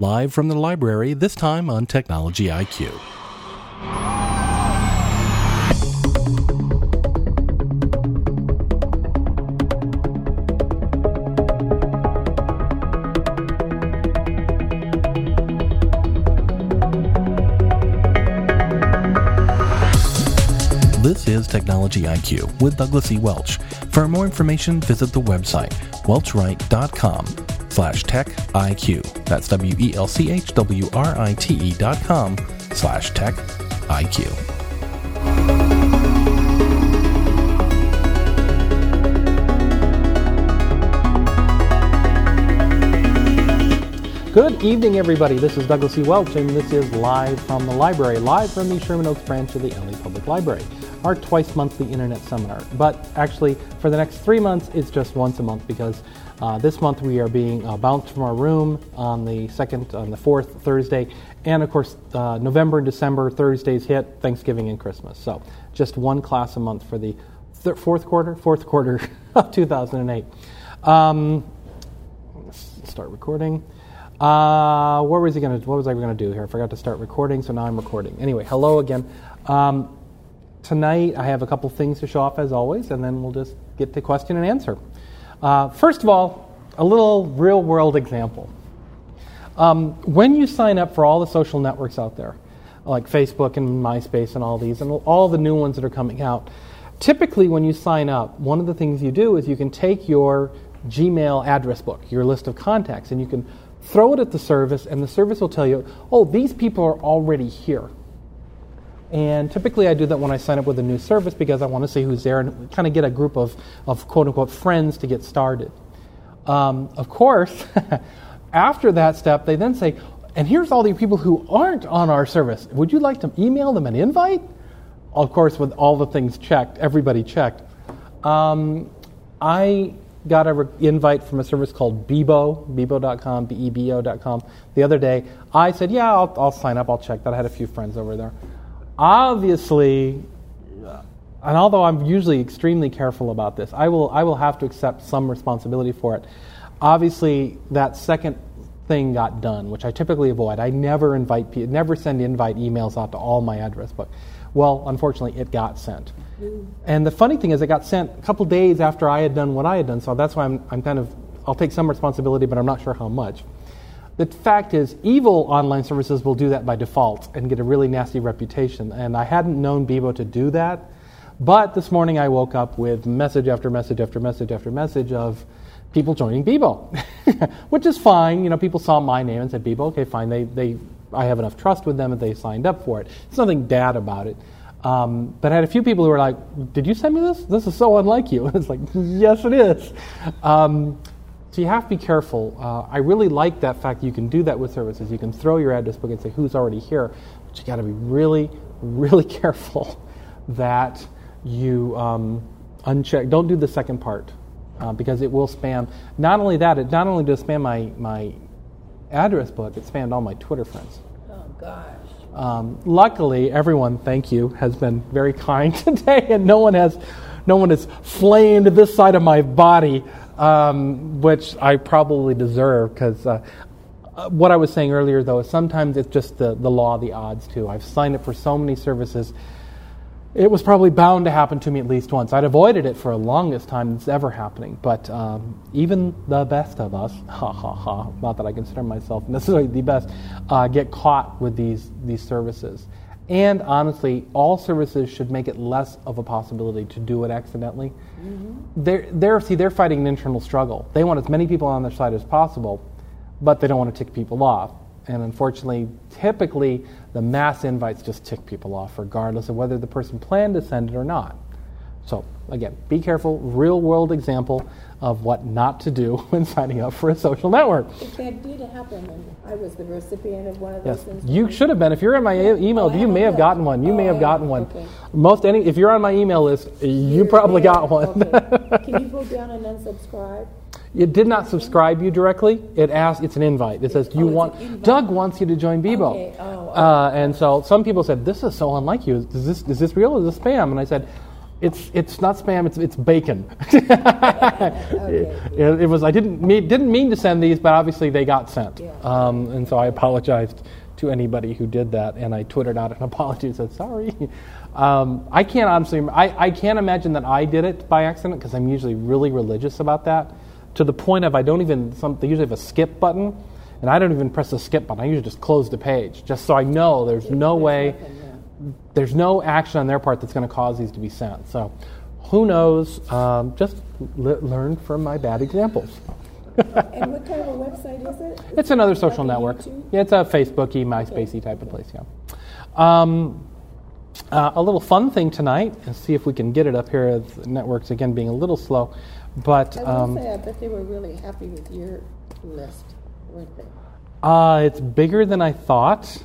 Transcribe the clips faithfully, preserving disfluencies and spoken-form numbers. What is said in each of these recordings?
Live from the library, this time on Technology I Q. This is Technology I Q with Douglas E. Welch. For more information, visit the website welchwrite.com slash tech IQ. That's W E L C H W R I T E dot com slash tech IQ. Good evening, everybody. This is Douglas E. Welch, and this is Live from the Library, live from the Sherman Oaks branch of the L A Public Library, our twice-monthly internet seminar. But actually, for the next three months, it's just once a month because uh, this month we are being uh, bounced from our room on the second, on the fourth Thursday, and of course, uh, November and December Thursdays hit Thanksgiving and Christmas. So just one class a month for the th- fourth quarter, fourth quarter of two thousand eight. Um, let's start recording. Uh, what was he gonna? What was I going to do here? I forgot to start recording, so now I'm recording. Anyway, hello again. Um, tonight I have a couple things to show off as always, and then we'll just get to question and answer. Uh, first of all, a little real-world example. Um, when you sign up for all the social networks out there, like Facebook and MySpace and all these, and all the new ones that are coming out, typically when you sign up, one of the things you do is you can take your Gmail address book, your list of contacts, and you can throw it at the service, and the service will tell you, oh, these people are already here. And typically I do that when I sign up with a new service because I want to see who's there and kind of get a group of, of quote-unquote friends to get started. Um, of course, after that step, they then say, and here's all the people who aren't on our service. Would you like to email them an invite? Of course, with all the things checked, everybody checked. Um, I... got an re- invite from a service called Bebo, bebo dot com, B E B O dot com, the other day. I said, yeah, I'll, I'll sign up, I'll check that. I had a few friends over there. Obviously, and although I'm usually extremely careful about this, I will I will have to accept some responsibility for it. Obviously, that second thing got done, which I typically avoid. I never invite people, never send invite emails out to all my address book. Well, unfortunately, it got sent. And the funny thing is, it got sent a couple days after I had done what I had done, so that's why I'm, I'm kind of, I'll take some responsibility, but I'm not sure how much. The fact is, evil online services will do that by default and get a really nasty reputation, and I hadn't known Bebo to do that, but this morning I woke up with message after message after message after message of people joining Bebo, which is fine. You know, people saw my name and said, Bebo, okay, fine, they, they, I have enough trust with them that they signed up for it. There's nothing bad about it. Um, but I had a few people who were like, did you send me this? This is so unlike you. And it's like, yes, it is. Um, so you have to be careful. Uh, I really like that fact that you can do that with services. You can throw your address book and say who's already here. But you got to be really, really careful that you um, uncheck. Don't do the second part uh, because it will spam. Not only that, it not only does spam my, my address book, it spammed all my Twitter friends. Oh, gosh. Um, luckily, everyone, thank you, has been very kind today, and no one has, no one has flamed this side of my body, um, which I probably deserve. Because uh, what I was saying earlier, though, is sometimes it's just the, the law of the odds too. I've signed up for so many services. It was probably bound to happen to me at least once. I'd avoided it for the longest time it's ever happening. But um, even the best of us, ha ha ha, not that I consider myself necessarily the best, uh, get caught with these, these services. And honestly, all services should make it less of a possibility to do it accidentally. Mm-hmm. They're, they're, see, they're fighting an internal struggle. They want as many people on their side as possible, but they don't want to tick people off. And unfortunately, typically, the mass invites just tick people off, regardless of whether the person planned to send it or not. So, again, be careful. Real-world example of what not to do when signing up for a social network. If that did happen, and I was the recipient of one of those yes. things. You should have been. If you're in my e- email, oh, you may have gotten one. You oh, may have gotten one. Okay. Most any. If you're on my email list, you you're probably there. got one. Okay. Can you go down and unsubscribe? It did not subscribe you directly. It asked. It's an invite. It says, "Do you oh, want?" Doug wants you to join Bebo. Okay. Oh, okay. Uh, and so some people said, "This is so unlike you. Is this is this real? Or is this spam?" And I said, It's it's not spam. It's it's bacon. Okay. it, it was. I didn't mean, didn't mean to send these, but obviously they got sent, Yeah. um, and so I apologized to anybody who did that, and I twittered out an apology and said sorry. Um, I can't honestly. I, I can't imagine that I did it by accident because I'm usually really religious about that, to the point of I don't even. Some they usually have a skip button, and I don't even press the skip button. I usually just close the page just so I know there's no way. Nothing, yeah. There's no action on their part that's going to cause these to be sent. So, who knows? Um, just l- learn from my bad examples. And what kind of a website is it? It's another social like a network. YouTube? Yeah, it's a Facebooky, MySpacey type of place. Yeah. Um, uh, a little fun thing tonight, and see if we can get it up here. The network's again being a little slow, but I will um, say, I bet they were really happy with your list, weren't they? uh, it's bigger than I thought.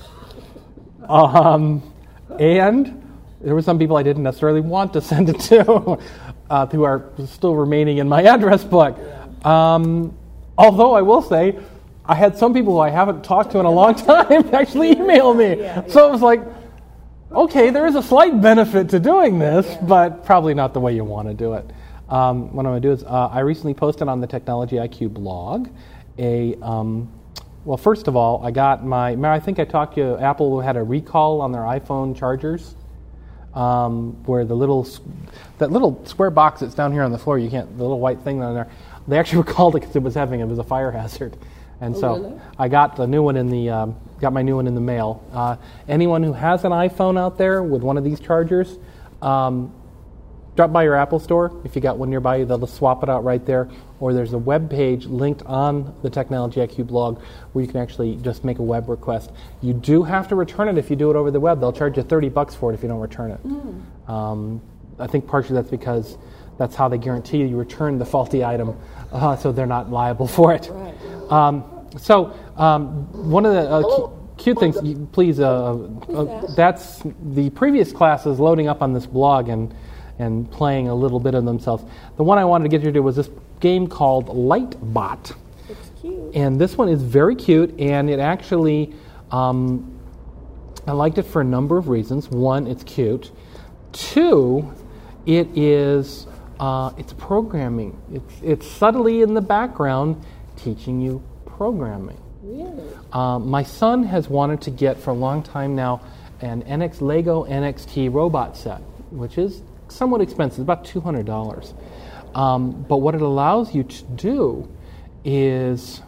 Um, and there were some people I didn't necessarily want to send it to, uh, who are still remaining in my address book. Um, although I will say, I had some people who I haven't talked to in a long time actually email me. Yeah, So it was like, okay, there is a slight benefit to doing this, Yeah. but probably not the way you want to do it. Um, what I'm going to do is, uh, I recently posted on the Technology I Q blog a... Um, Well, first of all, I got my, I think I talked to you, Apple had a recall on their iPhone chargers, um, where the little, that little square box that's down here on the floor, you can't, the little white thing down there, they actually recalled it because it was having, it was a fire hazard. And Oh, so really? I got the new one in the, um, got my new one in the mail. Uh, anyone who has an iPhone out there with one of these chargers, um, drop by your Apple store. If you got one nearby you, they'll swap it out right there. Or there's a web page linked on the Technology I Q blog where you can actually just make a web request. You do have to return it if you do it over the web. They'll charge you thirty bucks for it if you don't return it. Mm. Um, I think partially that's because that's how they guarantee you return the faulty item, uh, so they're not liable for it. Right. Um, so um, one of the uh, cu- cute things, you, please, uh, uh, that's the previous classes loading up on this blog and and playing a little bit of themselves. The one I wanted to get you to was this game called Lightbot. It's cute. And this one is very cute, and it actually, um, I liked it for a number of reasons. One, it's cute. Two, it is, uh, it's programming. It's, it's subtly in the background teaching you programming. Really? Um, my son has wanted to get for a long time now an N X Lego N X T robot set, which is somewhat expensive, about two hundred dollars. Um, but what it allows you to do is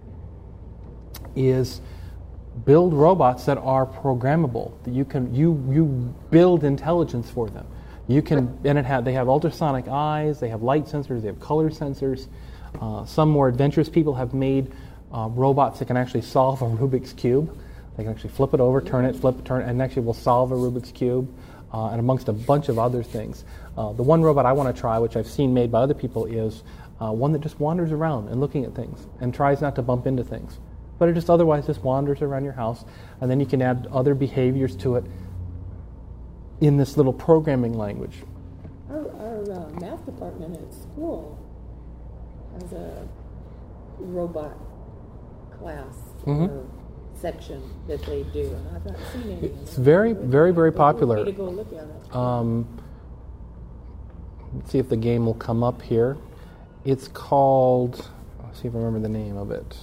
is build robots that are programmable. That you can you you build intelligence for them. You can and it have they have ultrasonic eyes. They have light sensors. They have color sensors. Uh, some more adventurous people have made uh, robots that can actually solve a Rubik's cube. They can actually flip it over, turn it, flip it, turn it, and actually will solve a Rubik's cube. Uh, and amongst a bunch of other things. Uh, the one robot I want to try, which I've seen made by other people, is uh, one that just wanders around and looking at things and tries not to bump into things. But it just otherwise just wanders around your house, and then you can add other behaviors to it in this little programming language. Our, our uh, math department at school has a robot class Mhm. or section that they do, and I've not seen any. It's very, very, very popular. Need to go look at it. Um, let's see if the game will come up here. It's called, let's see if I remember the name of it.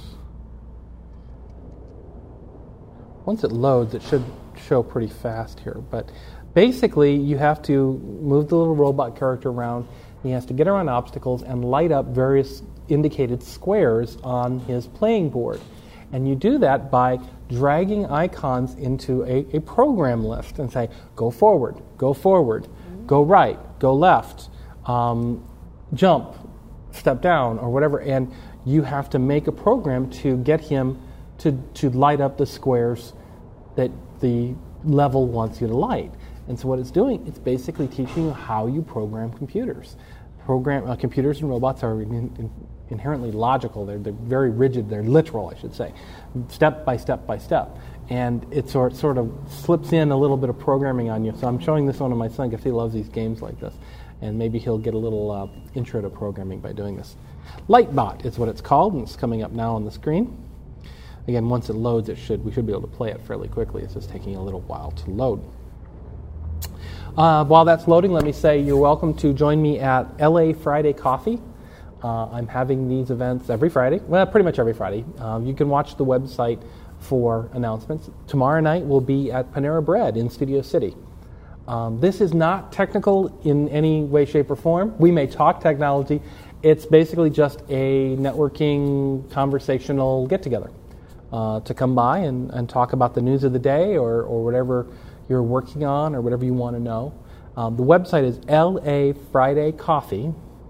Once it loads, it should show pretty fast here. But basically, you have to move the little robot character around. He has to get around obstacles and light up various indicated squares on his playing board. And you do that by dragging icons into a, a program list and say, go forward, go forward, mm-hmm. go right, go left, um, jump, step down, or whatever. And you have to make a program to get him to, to light up the squares that the level wants you to light. And so what it's doing, it's basically teaching you how you program computers. Program uh, computers and robots are in, in, inherently logical. They're, they're very rigid. They're literal, I should say, step by step by step. And it sort, sort of slips in a little bit of programming on you. So I'm showing this one to my son because he loves these games like this. And maybe he'll get a little uh, intro to programming by doing this. Lightbot is what it's called, and it's coming up now on the screen. Again, once it loads, it should we should be able to play it fairly quickly. It's just taking a little while to load. Uh, while that's loading, let me say you're welcome to join me at L A Friday Coffee. Uh, I'm having these events every Friday, well, pretty much every Friday. Um, you can watch the website for announcements. Tomorrow night we'll be at Panera Bread in Studio City. Um, this is not technical in any way, shape, or form. We may talk technology. It's basically just a networking, conversational get-together uh, to come by and, and talk about the news of the day or, or whatever you're working on or whatever you want to know. Um, the website is L A Friday Coffee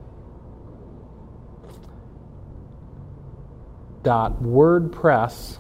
dot WordPress.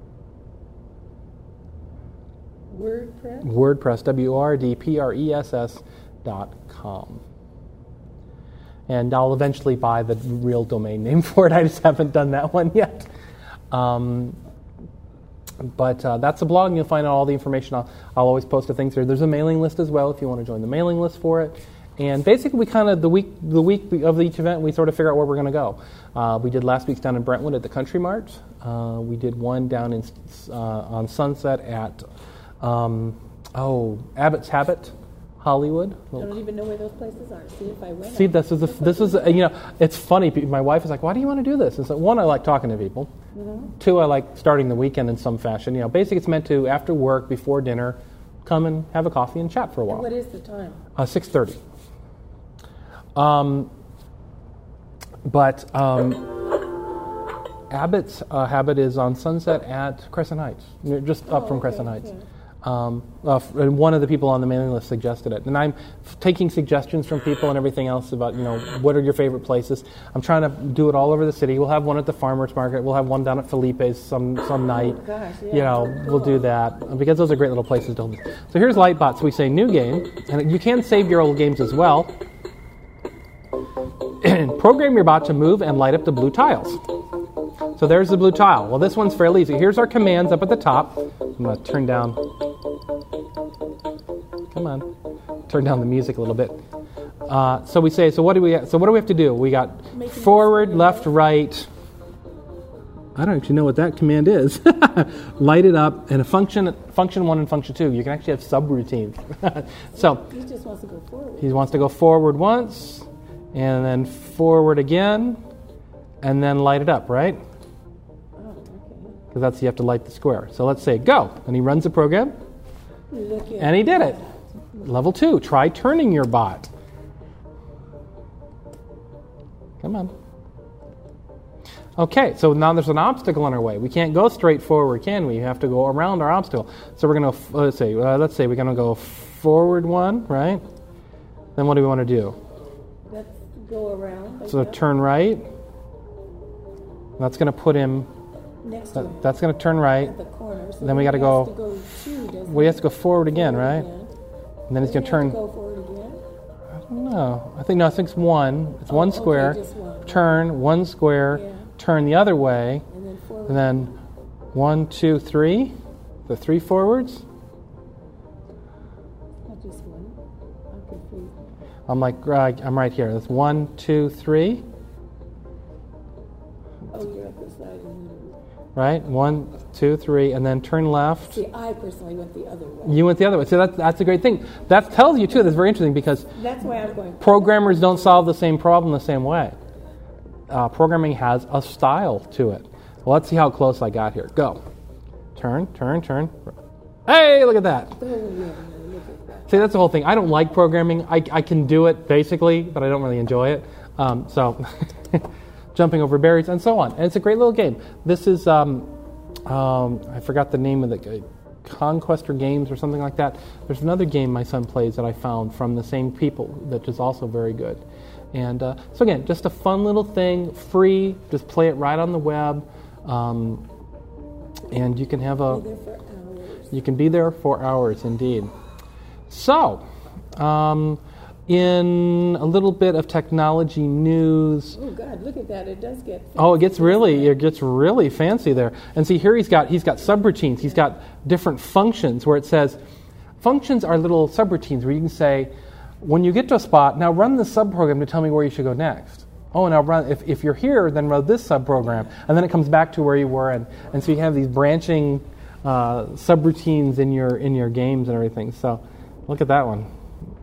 WordPress? WordPress, W O R D P R E S S dot com. And I'll eventually buy the real domain name for it. I just haven't done that one yet. Um, but uh, that's a blog, and you'll find out all the information. I'll, I'll always post the things there. There's a mailing list as well if you want to join the mailing list for it. And basically, we kind of, the week the week of each event, we sort of figure out where we're going to go. Uh, we did last week's down in Brentwood at the Country Mart. Uh, we did one down in uh, on Sunset at, um, oh, Abbott's Habit, Hollywood. I don't even know where those places are. See if I win. See, this is a, this is a, you know, it's funny. My wife is like, "Why do you want to do this?" And so, one, I like talking to people. Mm-hmm. Two, I like starting the weekend in some fashion. You know, basically, it's meant to after work, before dinner, come and have a coffee and chat for a while. And what is the time? Uh, six thirty. Um, but um, Abbott's uh, Habit is on Sunset at Crescent Heights, just up Oh, from okay, Crescent Heights. yeah. Um, uh, f- and one of the people on the mailing list suggested it, and I'm f- taking suggestions from people and everything else about, you know, what are your favorite places. I'm trying to do it all over the city. We'll have one at the farmers market. We'll have one down at Felipe's some some night. Oh, gosh, yeah. You know, we'll do that because those are great little places to hold. So here's Lightbot. So we say new game, and you can save your old games as well. Program your bot to move and light up the blue tiles. So there's the blue tile. Well, this one's fairly easy. Here's our commands up at the top. I'm going to turn down. Come on, turn down the music a little bit. Uh, so we say. So what do we? So what do we have to do? We got Making forward, left, right. I don't actually know what that command is. Light it up, and a function, function one and function two. You can actually have subroutines. So He just wants to go forward. he wants to go forward once, and then forward again, and then light it up, right? Oh, okay. Because that's you have to light the square. So let's say go, and he runs the program, Look at and he did it. Level two, try turning your bot. Come on. Okay, so now there's an obstacle in our way. We can't go straight forward, can we? We have to go around our obstacle. So we're going to, let's say, uh, let's say we're going to go forward one, right? Then what do we want to do? Let's go around. Like So that. turn right. That's going to put him, Next to that, him. that's going to turn right. At the corner. So Then we he gotta has go- to go two, doesn't We he? have to go forward again, right? Again. And then he's Doesn't going to he have turn, Go forward again. no, I think, no, I think it's one. It's Oh, one okay, square. just one. Turn, one square, Yeah. turn the other way. And then forward. And then one, two, three. The three forwards. Not just one. I'm confused. I'm like, uh, I'm right here. That's one, two, three. Oh, you're at the side. And Right? One, two, three, and then turn left. see, I personally went the other way. You went the other way. So that's, that's a great thing. That tells you, too, that's very interesting because That's why I'm going. programmers don't solve the same problem the same way. Uh, programming has a style to it. Well, let's see how close I got here. Go. Turn, turn, turn. Hey, look at that. Oh, yeah, yeah, look at that. See, that's the whole thing. I don't like programming. I, I can do it, basically, but I don't really enjoy it. Um, so, jumping over barriers and so on. And it's a great little game. This is, um, um, I forgot the name of the Conquester Games or something like that. There's another game my son plays that I found from the same people that is also very good. And uh, so again, just a fun little thing, free. Just play it right on the web, um, and you can have a. Be there for hours. You can be there for hours, indeed. So, um, in a little bit of technology news. Oh God, look at that! It does get. Oh, it gets really, it gets really fancy there. And see, here he's got he's got subroutines. He's got different functions where it says, functions are little subroutines where you can say, when you get to a spot, now run the subprogram to tell me where you should go next. Oh, now run if if you're here, then run this subprogram, and then it comes back to where you were, and, and so you have these branching uh, subroutines in your in your games and everything. So, look at that one.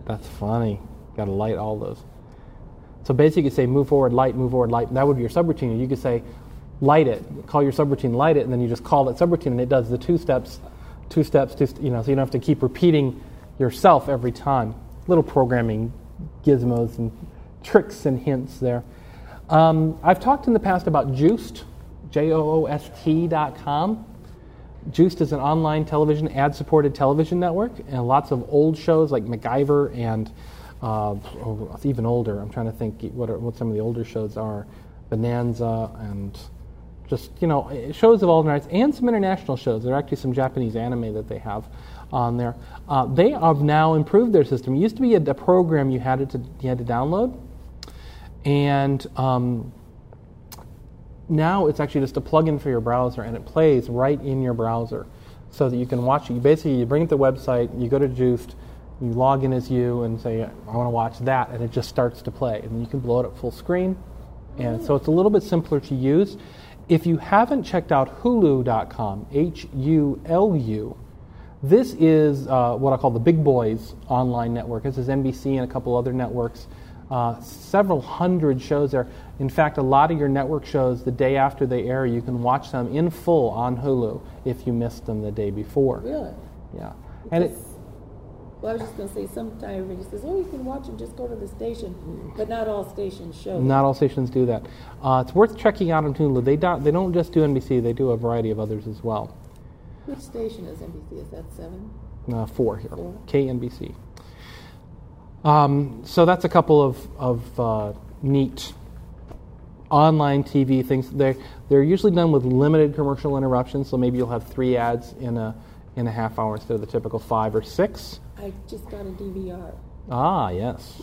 That's funny. Got to light all those. So basically, you could say move forward, light, move forward, light. That would be your subroutine. You could say light it, call your subroutine, light it, and then you just call that subroutine, and it does the two steps, two steps, two, you know, so you don't have to keep repeating yourself every time. Little programming gizmos and tricks and hints there. Um, I've talked in the past about Joost, J O O S T dot com. Joost is an online television, ad-supported television network, and lots of old shows like MacGyver and uh, oh, even older. I'm trying to think what are, what some of the older shows are. Bonanza and just, you know, shows of all nights, and some international shows. There are actually some Japanese anime that they have on there. Uh, they have now improved their system. It used to be a, a program you had to you had to download, and um, now it's actually just a plugin for your browser, and it plays right in your browser, so that you can watch it. You basically you bring it to the website, you go to Joost, you log in as you, and say I want to watch that, and it just starts to play, and then you can blow it up full screen, and so it's a little bit simpler to use. If you haven't checked out Hulu dot com, H U L U, this is uh, what I call the big boys online network. This is N B C and a couple other networks. Uh, several hundred shows there. In fact, a lot of your network shows, the day after they air, you can watch them in full on Hulu if you missed them the day before. Really? Yeah. And it, well, I was just going to say, sometimes everybody says, oh, you can watch them, just go to the station. But not all stations show them. Not all stations do that. Uh, it's worth checking out on Hulu. They don't, they don't just do N B C, they do a variety of others as well. Which station is N B C? Is that seven? Uh, four here, Four. K N B C. Um, so that's a couple of, of uh, neat online T V things. They're, they're usually done with limited commercial interruptions, so maybe you'll have three ads in a in a half hour instead of the typical five or six. I just got a D V R. Ah, yes.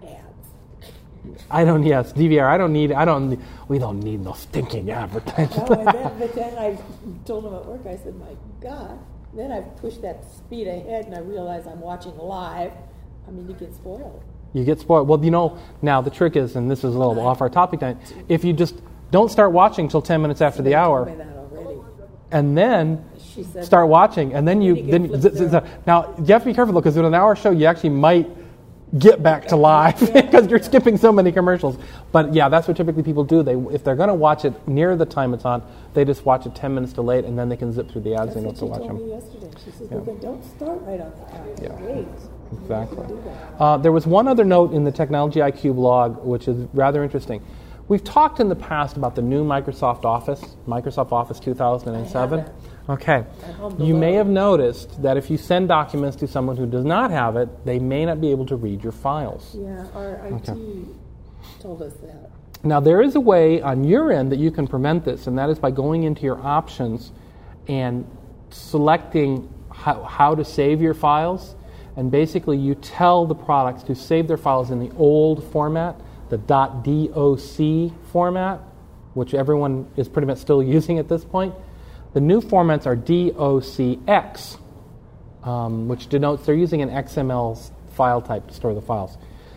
Ads. I don't. Yes, D V R. I don't need. I don't. We don't need no stinking advertising. Oh, and then, but then I told them at work. I said, "My God!" Then I pushed that speed ahead, and I realized I'm watching live. I mean, you get spoiled. You get spoiled. Well, you know. Now the trick is, and this is a little off our topic tonight. If you just don't start watching till ten minutes after the hour, Told me that already. and then She said, start watching, and then you You then get z- flipped z- through. now you have to be careful though, because in an hour show you actually might get back to live because you're skipping so many commercials. But yeah, that's what typically people do. They if they're going to watch it near the time it's on, they just watch it ten minutes delayed, and then they can zip through the ads. That's They know what to she watch told them. me yesterday. She said, Yeah. well, then don't start right on the time. Yeah. Wait. Exactly. You can do that. Uh, there was one other note in the Technology I Q blog, which is rather interesting. We've talked in the past about the new Microsoft Office, Microsoft Office two thousand seven. I have Okay. At home You may below. have noticed that if you send documents to someone who does not have it, they may not be able to read your files. Yeah, our I T Okay. told us that. Now, there is a way on your end that you can prevent this, and that is by going into your options and selecting how, how to save your files. And basically, you tell the products to save their files in the old format, the .doc format, which everyone is pretty much still using at this point. The new formats are docx, um, which denotes they're using an X M L file type to store the files.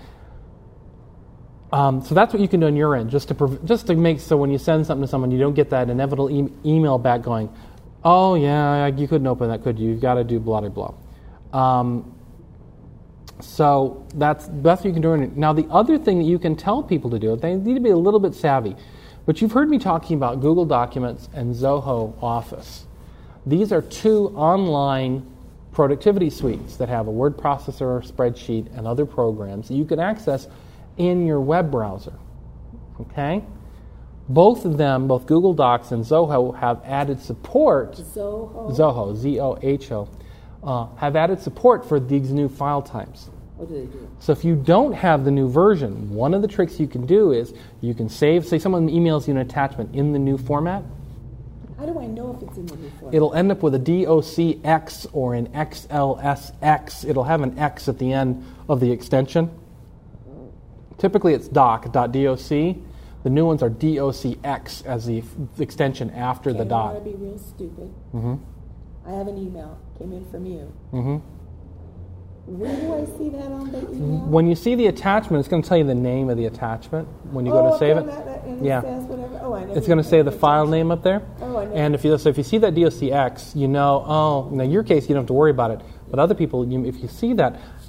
Um, so that's what you can do on your end, just to prov- just to make so when you send something to someone, you don't get that inevitable e- email back going, "Oh yeah, you couldn't open that, could you? You've got to do blah blah blah." Um, so that's that's what you can do. Now the other thing that you can tell people to do, they need to be a little bit savvy. But you've heard me talking about Google Documents and Zoho Office. These are two online productivity suites that have a word processor, spreadsheet, and other programs that you can access in your web browser. Okay? Both of them, both Google Docs and Zoho, have added support. Zoho? Zoho, Z O H O, uh, have added support for these new file types. What do they do? So if you don't have the new version, one of the tricks you can do is you can save, say someone emails you an attachment in the new format, How do I know if it's in the new format? it'll end up with a docx or an X L S X. It'll have an X at the end of the extension. Typically it's doc, .doc. The new ones are docx as the f- extension after okay, the I dot. want to be real stupid. Mm-hmm. I have an email. Came in from you. Mm-hmm. Where do I see that on the email? When you see the attachment, it's going to tell you the name of the attachment when you go oh, to save okay, it. that- that- and Yeah. It says whatever. Oh, I never It's going to even say the paid file attention. name up there. Oh, I never. And if you so if you see that docx, you know, oh, in your case, you don't have to worry about it. But other people, you, if you see that,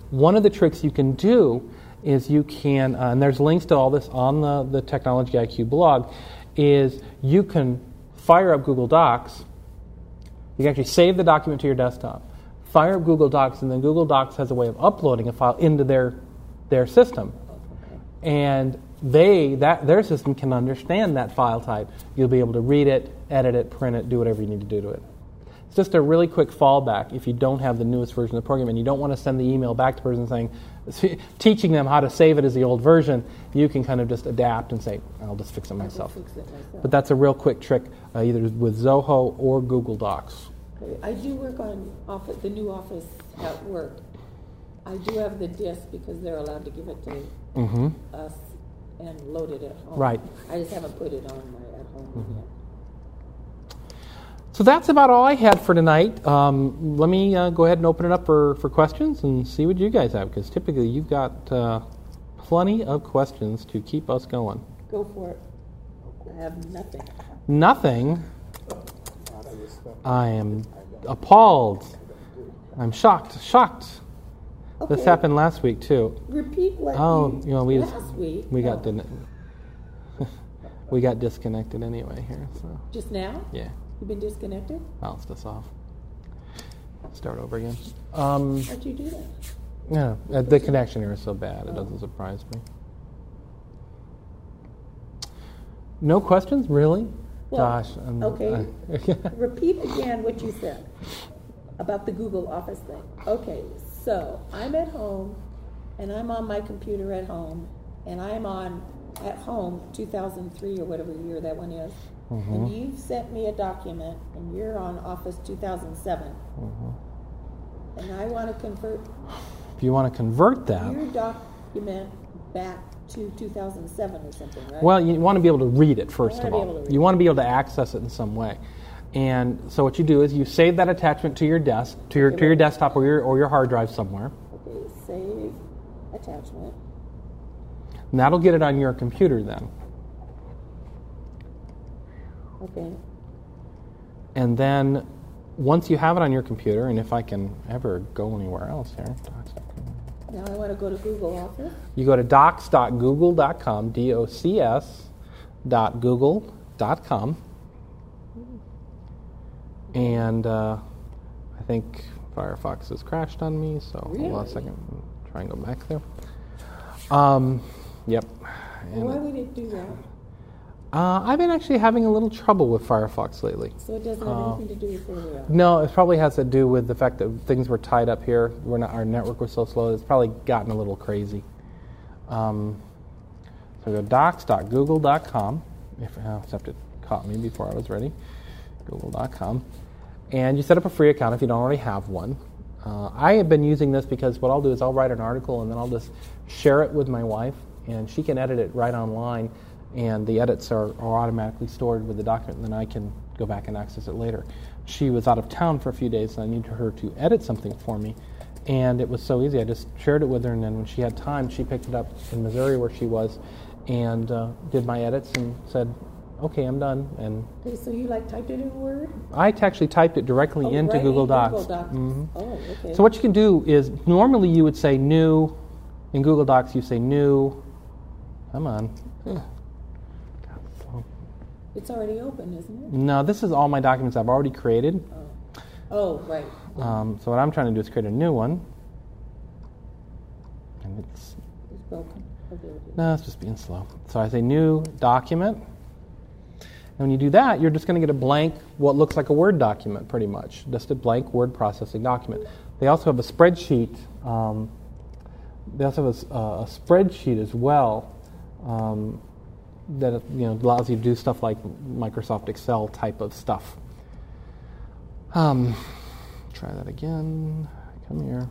one of the tricks you can do is you can, uh, and there's links to all this on the, the Technology I Q blog, is you can fire up Google Docs. You can actually save the document to your desktop, fire up Google Docs, and then Google Docs has a way of uploading a file into their their system. And they that their system can understand that file type. You'll be able to read it, edit it, print it, do whatever you need to do to it. It's just a really quick fallback if you don't have the newest version of the program and you don't want to send the email back to the person saying, teaching them how to save it as the old version. You can kind of just adapt and say, I'll just fix it myself. Fix it myself. But that's a real quick trick, uh, either with Zoho or Google Docs. Okay. I do work on office, the new Office at work. I do have the disk because they're allowed to give it to Mm-hmm. us and load it at home. Right. I just haven't put it on my at home Mm-hmm. yet. So that's about all I had for tonight. Um, let me uh, go ahead and open it up for, for questions and see what you guys have, because typically you've got uh, plenty of questions to keep us going. Go for it. I have nothing. Nothing. I am appalled. I'm shocked. Shocked. Okay. This happened last week too. Repeat what Oh, you, you know, we last week. we got No. din- we got disconnected anyway here. So Just now? yeah, You've been disconnected? bounced us off. Start over again. Um, How'd you do that? yeah, uh, the connection here is so bad it doesn't surprise me. No questions, really? Well, Gosh. I'm- okay. I- Repeat again what you said about the Google Office thing. Okay, so I'm at home, and I'm on my computer at home, and I'm on at home two thousand three or whatever year that one is, Mhm. and you've sent me a document, and you're on Office two thousand seven, Mhm. and I want to convert If you want to convert that, your document back to two thousand seven or something, right? well, you want to be able to read it first wanna of be all. able to read You it. want to be able to access it in some way. And so what you do is you save that attachment to your desk, to your Okay, to your well- desktop or your or your hard drive somewhere. Okay, save attachment. And that'll get it on your computer then. Okay. And then once you have it on your computer, and if I can ever go anywhere else here, Now I want to go to Google Office. you go to docs dot google dot com, D O C S dot google dot com. And uh, I think Firefox has crashed on me, so hold on a Really? second. Try and go back there. Um, yep. And, Why would it do that? uh, I've been actually having a little trouble with Firefox lately. So it doesn't have Uh, anything to do with where we are. No, it probably has to do with the fact that things were tied up here. We're not, our network was so slow. It's probably gotten a little crazy. Um, so go docs dot google dot com. If, oh, except it caught me before I was ready. google dot com. And you set up a free account if you don't already have one. Uh, I have been using this because what I'll do is I'll write an article and then I'll just share it with my wife, and she can edit it right online, and the edits are, are automatically stored with the document, and then I can go back and access it later. She was out of town for a few days, and I needed her to edit something for me, and it was so easy. I just shared it with her, and then when she had time, she picked it up in Missouri where she was and uh, did my edits and said, okay, I'm done. And Okay, so you like typed it in Word? I actually typed it directly Oh, into right Google in Docs. Google Docs. Mhm. Oh, okay. So what you can do is, normally you would say new, in Google Docs you say new, come on. Ugh. God, slow. It's already open, isn't it? No, this is all my documents I've already created. Oh, oh right. Um, so what I'm trying to do is create a new one. And it's, It's broken. Oh, there it is. no, it's just being slow. So I say new document. And when you do that, you're just going to get a blank, what looks like a Word document, pretty much. Just a blank word processing document. They also have a spreadsheet. Um, they also have a, s- uh, a spreadsheet as well um, that you know allows you to do stuff like Microsoft Excel type of stuff. Um, try that again. Come here.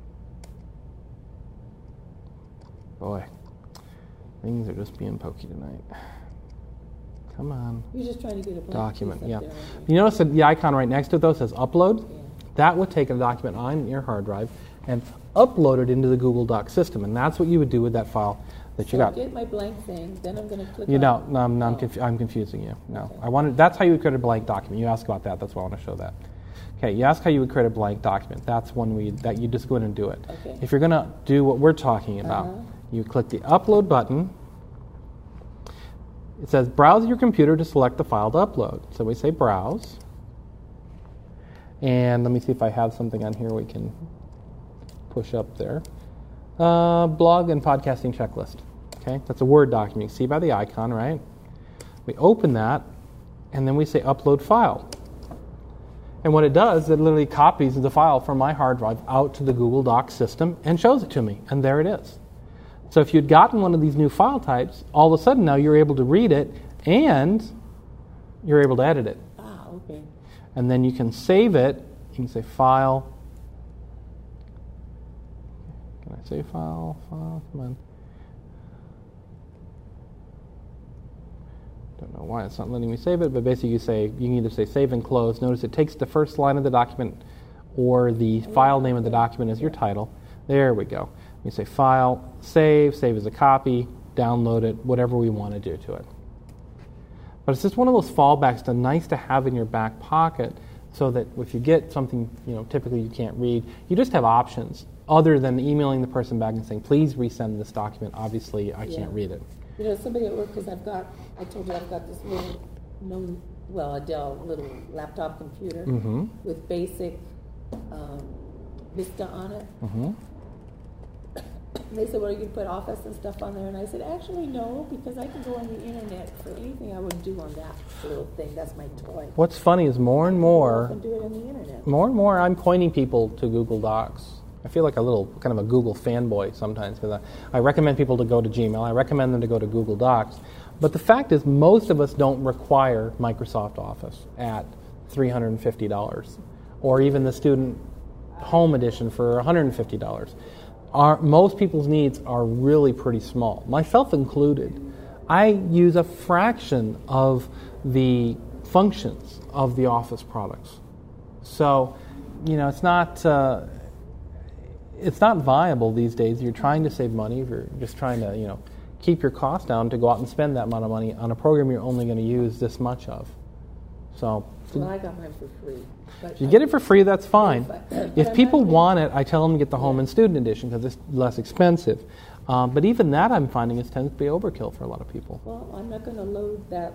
Boy, things are just being pokey tonight. Come on. You're just trying to get a blank Document, piece yeah. up there, aren't You notice that the icon right next to it, though, says upload? Yeah. That would take a document on your hard drive and upload it into the Google Docs system, and that's what you would do with that file that you So got. get my blank thing, then I'm going to click You on know, no, I'm, I'm, Oh. confu- I'm confusing you. No, Okay. I wanted. That's how you would create a blank document. You asked about that. That's why I want to show that. Okay, you ask how you would create a blank document. That's one we that you just go in and do it. Okay. If you're going to do what we're talking about, Uh-huh. you click the upload button. It says browse your computer to select the file to upload. So we say browse. And let me see if I have something on here we can push up there. Uh, blog and podcasting checklist. Okay, that's a Word document. You can see by the icon, right? We open that, and then we say upload file. And what it does, it literally copies the file from my hard drive out to the Google Docs system and shows it to me, and there it is. So if you'd gotten one of these new file types, all of a sudden now you're able to read it, and you're able to edit it. Ah, okay. And then you can save it. You can say file. Can I say file? File, come on. Don't know why it's not letting me save it, but basically you say, you can either say save and close. Notice it takes the first line of the document or the file name of the document as your title. There we go. You say file, save, save as a copy, download it, whatever we want to do to it. But it's just one of those fallbacks that's nice to have in your back pocket so that if you get something, you know, typically you can't read, you just have options other than emailing the person back and saying, please resend this document. Obviously, I Yeah. can't read it. You know, somebody at work, because I've got, I told you I've got this little, no, well, a Dell little laptop computer Mm-hmm. with basic um, Vista on it. Mm-hmm. They said, well, you can put Office and stuff on there. And I said, actually, no, because I can go on the internet for anything I would do on that little thing. That's my toy. What's funny is more and I more, can do it on the internet. more and more, I'm pointing people to Google Docs. I feel like a little kind of a Google fanboy sometimes because I, I recommend people to go to Gmail. I recommend them to go to Google Docs. But the fact is, most of us don't require Microsoft Office at three hundred fifty dollars or even the Student Home Edition for one hundred fifty dollars. Our, most people's needs are really pretty small, myself included. I use a fraction of the functions of the Office products. So, you know, it's not... Uh, It's not viable these days. You're trying to save money. You're just trying to, you know, keep your costs down to go out and spend that amount of money on a program you're only going to use this much of. So, Well, I got mine for free. But if you get it for free, that's fine. But- but If I'm people not- want it, I tell them to get the Home and Student Edition because it's less expensive. Um, but even that, I'm finding, is tends to be overkill for a lot of people. Well, I'm not going to load that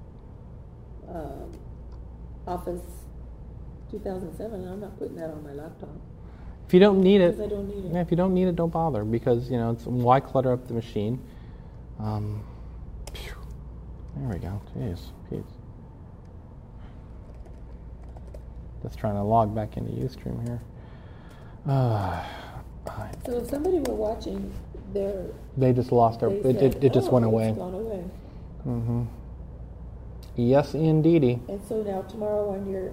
um, Office two thousand seven. I'm not putting that on my laptop If you don't need it, because I don't need it. yeah, if you don't need it, don't bother because you know it's why clutter up the machine. Um, phew. There we go. Jeez, Pete. Just trying to log back into Ustream here. Uh, I- So if somebody were watching their, they just lost their. they It, said, it, it just "Oh, went it's away. gone away." Mm-hmm. Yes, indeedy. And so now tomorrow on your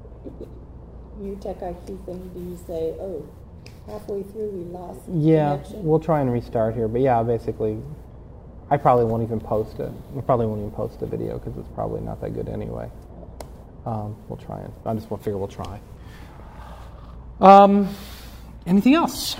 your Tech I Q thing, do you say, "Oh, halfway through we lost Yeah, connection"? we'll try and restart here. But yeah, basically, I probably won't even post it. We probably won't even post the video because it's probably not that good anyway. Um, we'll try and I just want to figure we'll try. Um, anything else?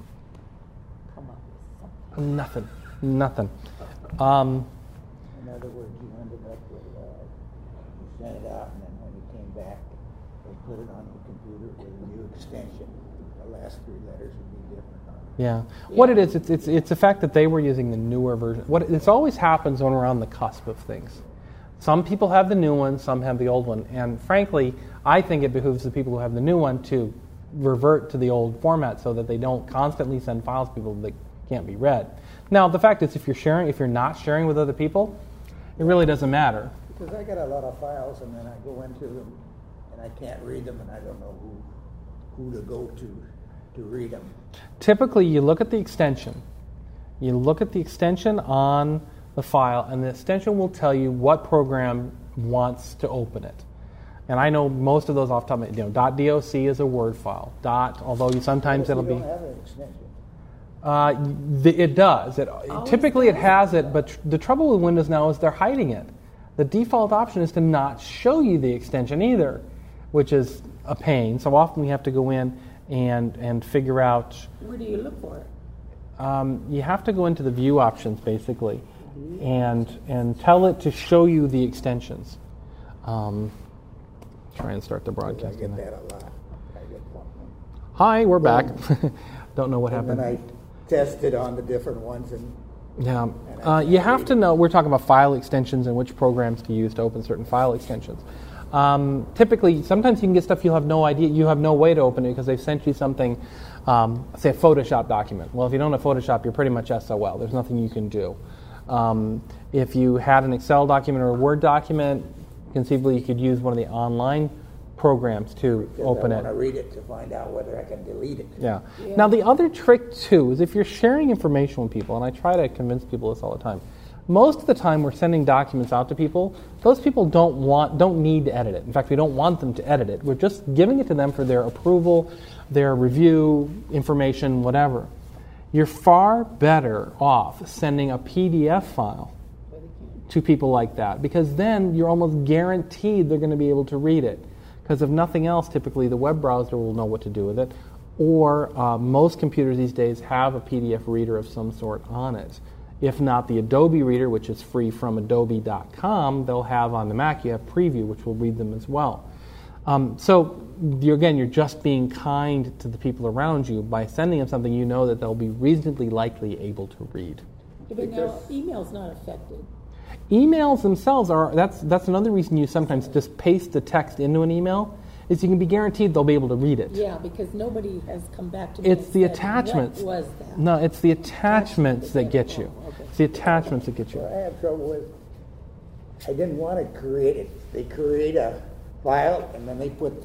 Come on. Nothing. Nothing. Um, In other words, you ended up with, uh, you sent it out, and then when you came back, they put it on the computer with a new extension. The last three letters would be different on it. yeah. What it is, it's, it's it's the fact that they were using the newer version. What this always happens when we're on the cusp of things. Some people have the new one, some have the old one, and frankly, I think it behooves the people who have the new one to revert to the old format so that they don't constantly send files to people that can't be read. Now, the fact is, if you're sharing, if you're not sharing with other people, it really doesn't matter. Because I got a lot of files, and then I go into them, and I can't read them, and I don't know who, who to go to to read them. Typically, you look at the extension. You look at the extension on the file, and the extension will tell you what program wants to open it. And I know most of those off the top of my head, you know, .doc is a Word file. Dot, although you sometimes What it'll if you be. don't have an extension? Uh, th- it does. It, Always typically, it does. has it, but tr- the trouble with Windows now is they're hiding it. The default option is to not show you the extension either, which is a pain. So often we have to go in and and figure out. Where do you look for it? Um, you have to go into the view options basically, and and tell it to show you the extensions. Um, Try and start the I broadcast. get that a lot. I get something. Hi, we're back. Don't know what And happened. then I tested on the different ones, and Yeah, uh, you have to know, we're talking about file extensions and which programs to use to open certain file extensions. Um, typically, sometimes you can get stuff you'll have no idea, you have no way to open it because they've sent you something, um, say a Photoshop document. Well, if you don't have Photoshop, you're pretty much S O L. There's nothing you can do. Um, if you had an Excel document or a Word document, conceivably you could use one of the online programs to because open I it. want to read it to find out whether I can delete it. Yeah. Yeah. Now, the other trick, too, is if you're sharing information with people, and I try to convince people this all the time, most of the time we're sending documents out to people, those people don't want, don't need to edit it. In fact, we don't want them to edit it. We're just giving it to them for their approval, their review, information, whatever. You're far better off sending a P D F file to people like that, because then you're almost guaranteed they're going to be able to read it. Because if nothing else, typically the web browser will know what to do with it, or uh, most computers these days have a P D F reader of some sort on it. If not the Adobe Reader, which is free from adobe dot com, they'll have on the Mac, you have Preview, which will read them as well. Um, so, you're, again, you're just being kind to the people around you by sending them something you know that they'll be reasonably likely able to read. Yeah, but now email's not affected. Emails themselves are, that's that's another reason you sometimes just paste the text into an email, is you can be guaranteed they'll be able to read it. Yeah, because nobody has come back to me It's and the said, attachments. What was that? No, it's the attachments that get you. Oh, okay. It's the attachments that get you. What I have trouble with, I didn't want to create it. They create a file, and then they put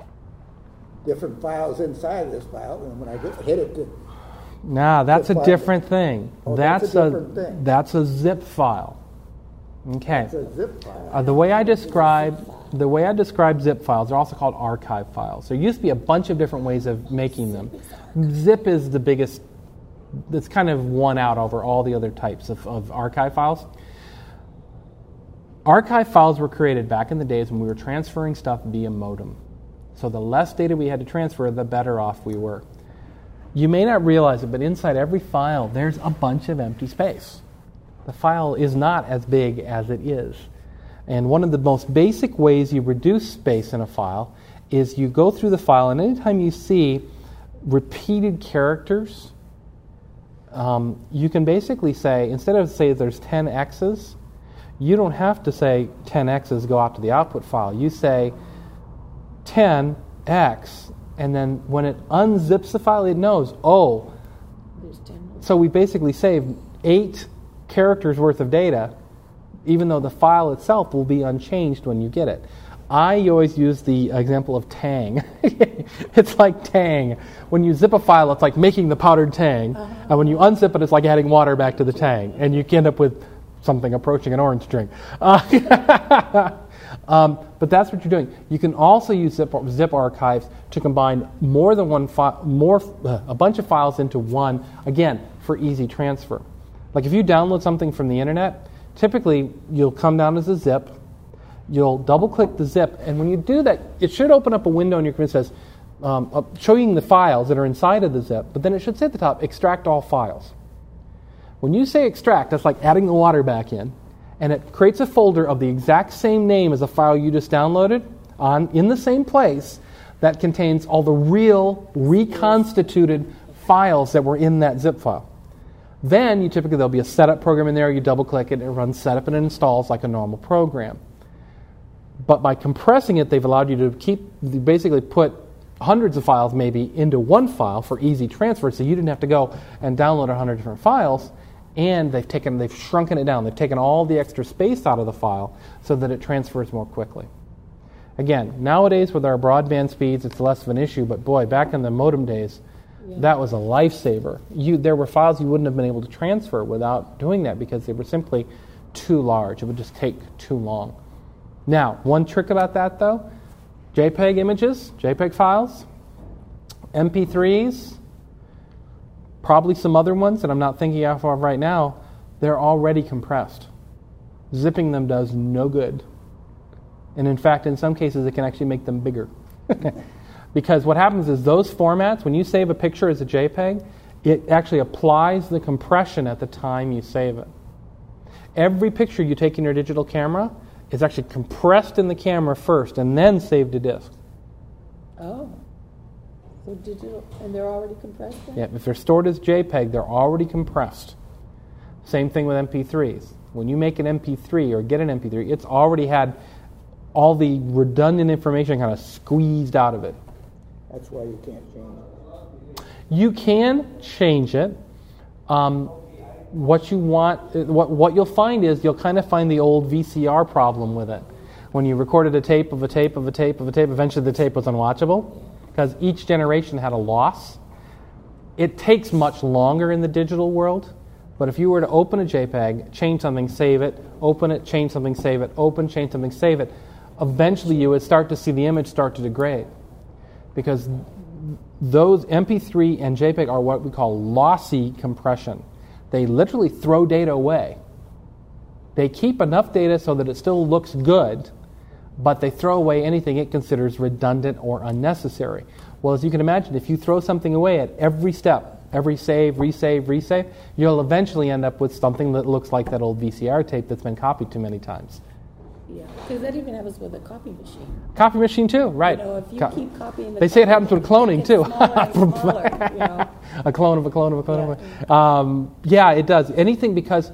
different files inside of this file, and when I get- hit it, to, Nah, that's a file. different thing. Oh, that's a different a thing. that's a zip file. Okay. it's a zip file. Uh, the way I describe the way I describe zip files, they're also called archive files. There used to be a bunch of different ways of making them. Zip is the biggest. It's kind of won out over all the other types of, of archive files. Archive files were created back in the days when we were transferring stuff via modem. So the less data we had to transfer, the better off we were. You may not realize it, but inside every file, there's a bunch of empty space. The file is not as big as it is. And one of the most basic ways you reduce space in a file is you go through the file, and anytime you see repeated characters, um, you can basically say, instead of say there's ten X's, you don't have to say ten X's go out to the output file. You say ten X, and then when it unzips the file, it knows, oh, There's ten. so we basically saved eight characters worth of data, even though the file itself will be unchanged when you get it. I always use the example of Tang. It's like Tang. When you zip a file, it's like making the powdered Tang. Uh-huh. And when you unzip it, it's like adding water back to the Tang. And you end up with something approaching an orange drink. Uh, um, but that's what you're doing. You can also use zip, zip archives to combine more than one file, more uh, a bunch of files into one, again, for easy transfer. Like if you download something from the internet, typically you'll come down as a zip, you'll double-click the zip, and when you do that, it should open up a window in your computer that says, um, uh, showing the files that are inside of the zip, but then it should say at the top, extract all files. When you say extract, that's like adding the water back in, and it creates a folder of the exact same name as the file you just downloaded on in the same place that contains all the real reconstituted files that were in that zip file. Then you typically there'll be a setup program in there. You double click it, it runs setup and it installs like a normal program. But by compressing it, they've allowed you to keep basically put hundreds of files maybe into one file for easy transfer, so you didn't have to go and download a hundred different files. And they've taken they've shrunken it down. They've taken all the extra space out of the file so that it transfers more quickly. Again, nowadays with our broadband speeds, it's less of an issue. But boy, back in the modem days, yeah. that was a lifesaver. You, there were files you wouldn't have been able to transfer without doing that because they were simply too large. It would just take too long. Now, one trick about that though, JPEG images, JPEG files, M P threes, probably some other ones that I'm not thinking of right now, they're already compressed. Zipping them does no good. And in fact, in some cases, it can actually make them bigger. Because what happens is those formats, when you save a picture as a JPEG, it actually applies the compression at the time you save it. Every picture you take in your digital camera is actually compressed in the camera first and then saved to disk. Oh. So digital, and they're already compressed then? Yeah, if they're stored as JPEG, they're already compressed. Same thing with M P threes. When you make an M P three or get an M P three, it's already had all the redundant information kind of squeezed out of it. That's why you can't change it. You can change it. Um, what you want, what what you'll find is you'll kind of find the old V C R problem with it. When you recorded a tape of a tape of a tape of a tape, eventually the tape was unwatchable because each generation had a loss. It takes much longer in the digital world, but if you were to open a JPEG, change something, save it, open it, change something, save it, open, change something, save it, eventually you would start to see the image start to degrade because those M P three and JPEG are what we call lossy compression. They literally throw data away. They keep enough data so that it still looks good, but they throw away anything it considers redundant or unnecessary. Well, as you can imagine, if you throw something away at every step, every save, resave, resave, you'll eventually end up with something that looks like that old V C R tape that's been copied too many times. Yeah, because that even happens with a copy machine. Copy machine too, right. You know, if you Co- keep copying the They say it copy happens with machine, cloning it's too. smaller and smaller, you know. A clone of a clone of a clone Yeah. of a um, yeah, it does. Anything because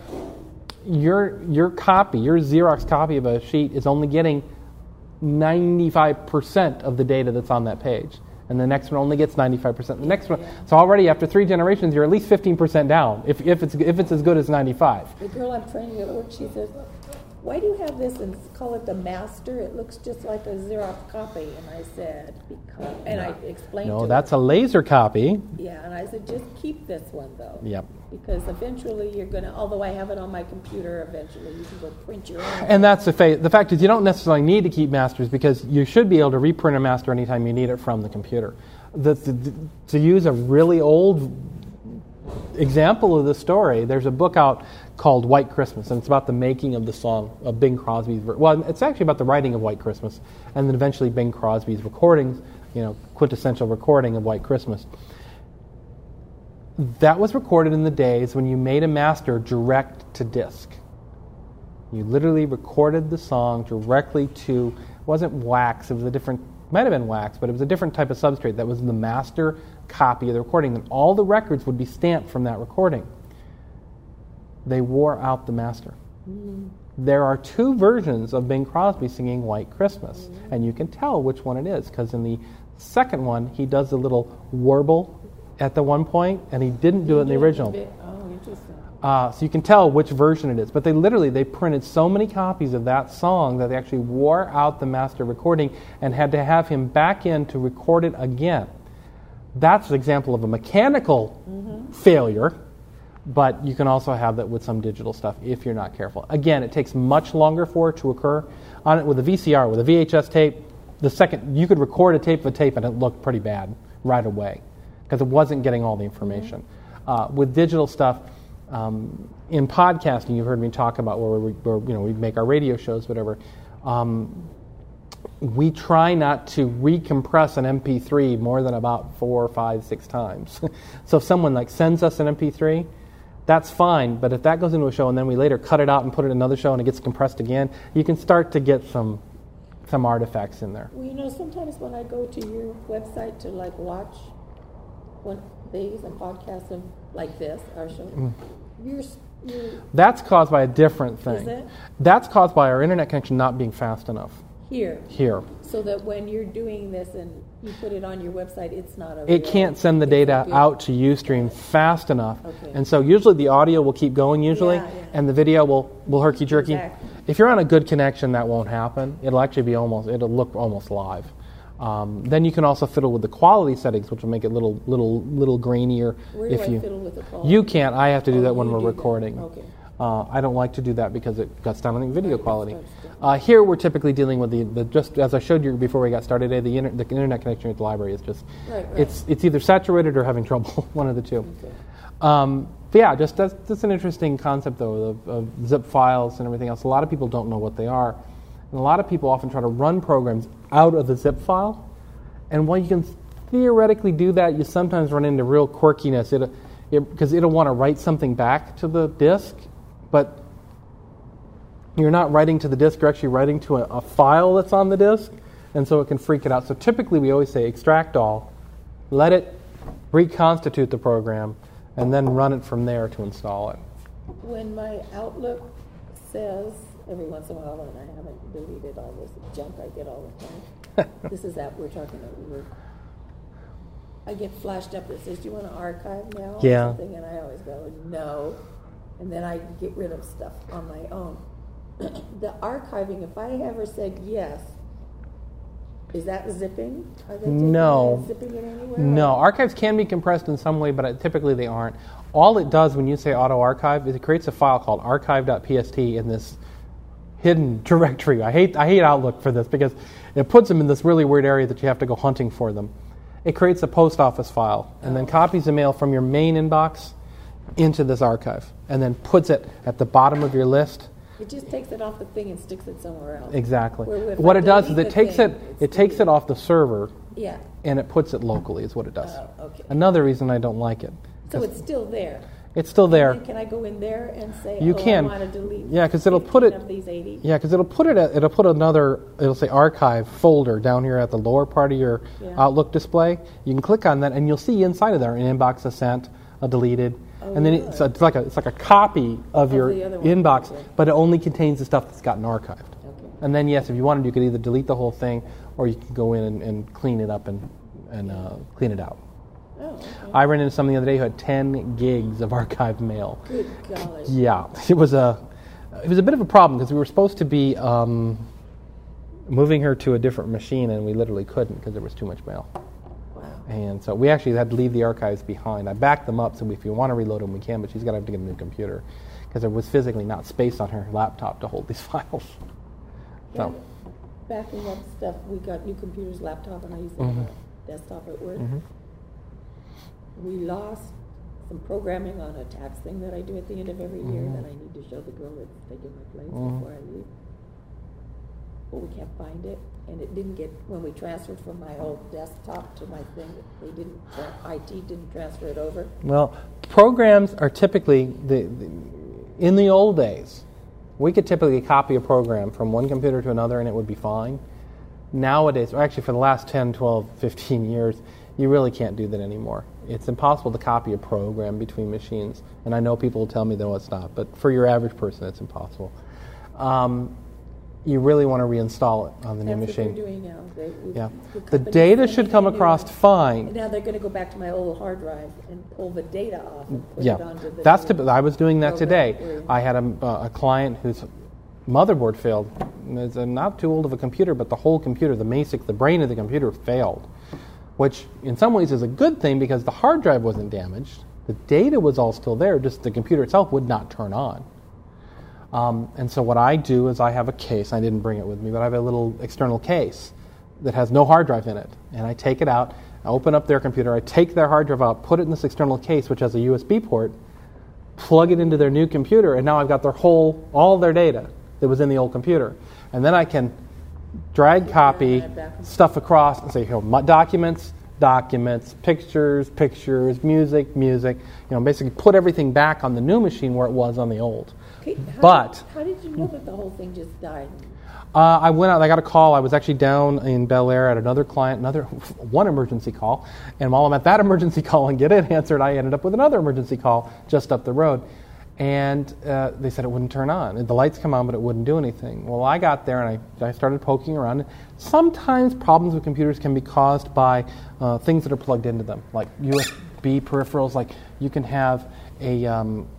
your your copy, your Xerox copy of a sheet is only getting ninety-five percent of the data that's on that page. And the next one only gets ninety-five percent. The next one, Yeah. so already after three generations, you're at least fifteen percent down, if, if it's if it's as good as ninety-five. The girl I'm training at work, she says, why do you have this and call it the master? It looks just like a Xerox copy. And I said, because, and I explained No, to that's her. a laser copy. Yeah, and I said, just keep this one, though. Yep. Because eventually you're going to, although I have it on my computer, eventually you can go print your own. And that's the fa- the fact is you don't necessarily need to keep masters because you should be able to reprint a master anytime you need it from the computer. The, the, to use a really old example of the story, there's a book out called White Christmas, and it's about the making of the song of Bing Crosby's. Ver- well, it's actually about the writing of White Christmas, and then eventually Bing Crosby's recordings, you know, quintessential recording of White Christmas. That was recorded in the days when you made a master direct to disc. You literally recorded the song directly to, it wasn't wax, it was a different, might have been wax, but it was a different type of substrate that was the master copy of the recording. And all the records would be stamped from that recording. They wore out the master. Mm-hmm. There are two versions of Bing Crosby singing White Christmas, mm-hmm. and you can tell which one it is, because in the second one, he does a little warble at the one point, and he didn't do it in the original. Oh, interesting. Uh, so you can tell which version it is. But they literally, they printed so many copies of that song that they actually wore out the master recording and had to have him back in to record it again. That's an example of a mechanical mm-hmm. failure, but you can also have that with some digital stuff if you're not careful. Again, it takes much longer for it to occur. On it with a V C R, with a V H S tape, the second you could record a tape of a tape and it looked pretty bad right away because it wasn't getting all the information. Mm-hmm. Uh, with digital stuff, um, in podcasting, you've heard me talk about where we, where, you know, we make our radio shows, whatever. Um, we try not to recompress an M P three more than about four, five, six times. So if someone like sends us an M P three, that's fine, but if that goes into a show and then we later cut it out and put it in another show and it gets compressed again, you can start to get some some artifacts in there. Well, you know, sometimes when I go to your website to like watch one these and podcasts of like this, our show, mm. you're, you're that's caused by a different thing. Is it? That's caused by our internet connection not being fast enough. Here. Here. So that when you're doing this and you put it on your website, it's not a It real, can't send the data out to Ustream fast enough. Okay. And so usually the audio will keep going usually, Yeah, yeah. and the video will, will herky-jerky. Exactly. If you're on a good connection, that won't happen. It'll actually be almost, it'll look almost live. Um, then you can also fiddle with the quality settings, which will make it little little little grainier. Where do if I you, fiddle with the quality? You can't. I have to do Oh, that when you we're do that. recording. Okay. Uh, I don't like to do that because it cuts down on the video Right, quality. that's good. Uh, here we're typically dealing with the, the just as I showed you before we got started today, the, inter- the internet connection at the library is just Right, right. it's it's either saturated or having trouble, one of the two. Okay. Um, but yeah, just that's, that's an interesting concept though of, of zip files and everything else. A lot of people don't know what they are, and a lot of people often try to run programs out of the zip file. And while you can theoretically do that, you sometimes run into real quirkiness it, it, because it'll want to write something back to the disk, but you're not writing to the disk, you're actually writing to a, a file that's on the disk, and so it can freak it out. So typically we always say extract all, let it reconstitute the program, and then run it from there to install it. When my Outlook says, every once in a while, and I haven't deleted all this junk I get all the time, this is that we're talking about, we're, I get flashed up that says, do you want to archive now? Yeah. Or something, and I always go, no. And then I get rid of stuff on my own. The archiving, if I ever said yes, is that zipping? Are they taking No. it, zipping it anywhere? No, Or- archives can be compressed in some way, but it- typically they aren't. All it does when you say auto archive is it creates a file called archive.pst in this hidden directory. I hate I hate Outlook for this because it puts them in this really weird area that you have to go hunting for them. It creates a post office file and then copies the mail from your main inbox into this archive and then puts it at the bottom of your list. It just takes it off the thing and sticks it somewhere else. Exactly. Where if What I it does is delete it the takes thing, it it's it takes it deleted. off the server Yeah. and it puts it locally is what it does. Oh, okay. Another reason I don't like it. So it's still there. It's still there. And can I go in there and say, You oh, can. I want to delete Yeah, 'cause it'll put fifteen it- of these eighty? Yeah, because it'll put it at, it'll put another it'll say archive folder down here at the lower part of your Yeah. Outlook display. You can click on that and you'll see inside of there an inbox, a sent, a deleted, Oh, and then really? it's, it's like a it's like a copy of, Of your the other one, inbox, okay. but it only contains the stuff that's gotten archived. Okay. And then yes, if you wanted, you could either delete the whole thing or you can go in and, and clean it up and and uh, clean it out. Oh, okay. I ran into something the other day who had ten gigs of archived mail. Good golly. Yeah, it was a it was a bit of a problem because we were supposed to be um, moving her to a different machine, and we literally couldn't because there was too much mail. Wow. And so we actually had to leave the archives behind. I backed them up, so if you want to reload them, we can, but she's going to have to get a new computer because there was physically not space on her laptop to hold these files. So, Backing up stuff, we got new computers, laptop, and I use the Mhm. desktop at work. mhm. We lost some programming on a tax thing that I do at the end of every year Mhm. that I need to show the girl that's taking my place Mhm. before I leave. But we can't find it, and it didn't get, when we transferred from my old desktop to my thing, they didn't, tra- I T didn't transfer it over. Well, programs are typically, the, the, in the old days, we could typically copy a program from one computer to another and it would be fine. Nowadays, or actually for the last ten, twelve, fifteen years, you really can't do that anymore. It's impossible to copy a program between machines. And I know people will tell me, no, it's not. But for your average person, it's impossible. Um, you really want to reinstall it on the new That's machine. what they're doing now. They, we- Yeah. the The company's data sending should me come a new across one. fine. And now they're going to go back to my old hard drive and pull the data off and put it Yeah, onto the that's new typical. I was doing that program today. where- I had a, uh, a client whose motherboard failed. It's a not too old of a computer, but the whole computer, the basic, the brain of the computer failed, which in some ways is a good thing because the hard drive wasn't damaged. The data was all still there, just the computer itself would not turn on. Um, and so what I do is I have a case. I didn't bring it with me, but I have a little external case that has no hard drive in it. And I take it out, I open up their computer, I take their hard drive out, put it in this external case, which has a U S B port, plug it into their new computer, and now I've got their whole, all their data that was in the old computer. And then I can drag copy Yeah, back and- stuff across and say, here, my documents, documents, pictures, pictures, music, music. You know, basically put everything back on the new machine where it was on the old. Okay, how But- did, how did you know that the whole thing just died? Uh, I went out. I got a call. I was actually down in Bel Air at another client, another one emergency call, and while I'm at that emergency call and get it answered, I ended up with another emergency call just up the road, and uh, they said it wouldn't turn on. The lights come on, but it wouldn't do anything. Well, I got there and I, I started poking around. Sometimes problems with computers can be caused by uh, things that are plugged into them, like U S B peripherals. Like you can have a um,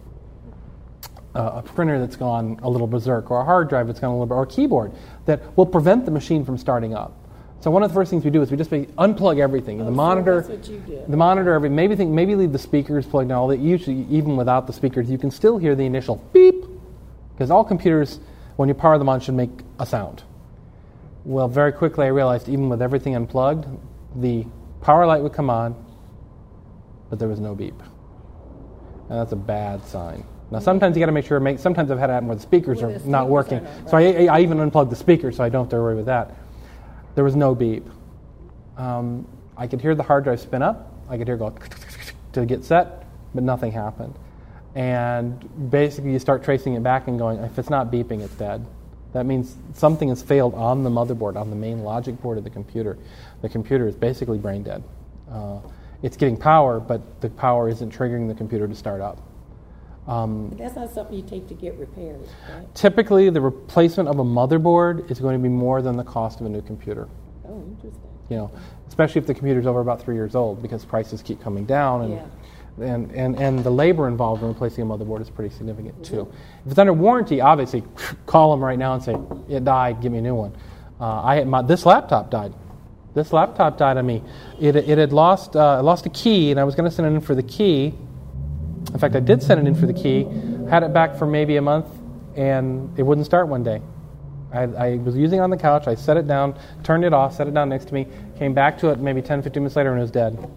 a printer that's gone a little berserk, or a hard drive that's gone a little, or a keyboard that will prevent the machine from starting up. So one of the first things we do is we just unplug everything. Oh, the so monitor, that's what you did. the monitor, every maybe think maybe leave the speakers plugged in. All that usually, even without the speakers, you can still hear the initial beep, because all computers, when you power them on, should make a sound. Well, very quickly I realized even with everything unplugged, the power light would come on, but there was no beep, and that's a bad sign. Now, sometimes you got to make sure. Make, sometimes I've had it happen where the speakers Where are the not speakers working. are not, So I, I even unplugged the speaker, so I don't have to worry with that. There was no beep. Um, I could hear the hard drive spin up. I could hear it go to get set, but nothing happened. And basically you start tracing it back and going, if it's not beeping, it's dead. That means something has failed on the motherboard, on the main logic board of the computer. The computer is basically brain dead. Uh, it's getting power, but the power isn't triggering the computer to start up. Um, But that's not something you take to get repaired, right? typically, the replacement of a motherboard is going to be more than the cost of a new computer. Oh, interesting. You know, especially if the computer's over about three years old, because prices keep coming down, and Yeah. and, and, and the labor involved in replacing a motherboard is pretty significant too. If it's under warranty, obviously, call them right now and say, it died, give me a new one. Uh, I had my, this laptop died. This laptop died on me. It, it had lost uh, lost a key, and I was going to send it in for the key. In fact, I did send it in for the key, had it back for maybe a month, and it wouldn't start one day. I, I was using it on the couch, I set it down, turned it off, set it down next to me, came back to it maybe ten, fifteen minutes later, and it was dead.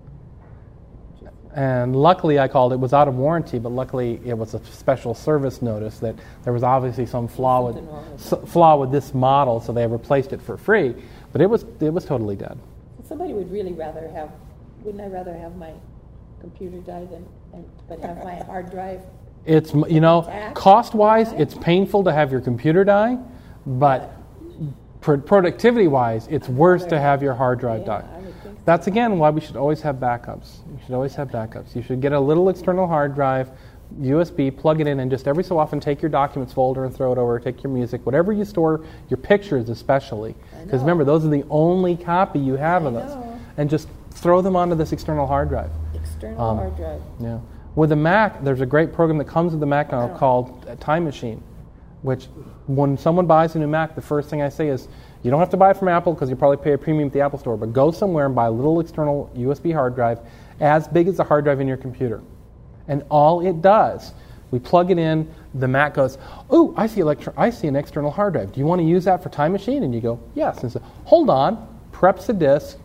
And luckily I called, it was out of warranty, but luckily it was a special service notice that there was obviously some flaw with, Something wrong with s- flaw with this model, so they replaced it for free. But it was it was totally dead. Somebody would really rather have, wouldn't I rather have my computer die than, and, but have my hard drive? It's, m- you know, Intact? cost-wise, it's painful to have your computer die, but pro- productivity-wise, it's worse to have your hard drive Yeah, die. I would think so. That's, again, why we should always have backups. You should always have backups. You should get a little external hard drive, U S B, plug it in, and just every so often take your documents folder and throw it over, take your music, whatever you store, your pictures especially. Because remember, those are the only copy you have of I those. know. And just throw them onto this external hard drive. External Um, hard drive. Yeah. With the Mac, there's a great program that comes with the Mac now Oh. called Time Machine, which when someone buys a new Mac, the first thing I say is, you don't have to buy it from Apple because you probably pay a premium at the Apple Store, but go somewhere and buy a little external U S B hard drive as big as the hard drive in your computer. And all it does, we plug it in, the Mac goes, oh, I see, electro- I see an external hard drive. Do you want to use that for Time Machine? And you go, yes. And so, hold on, preps the disk,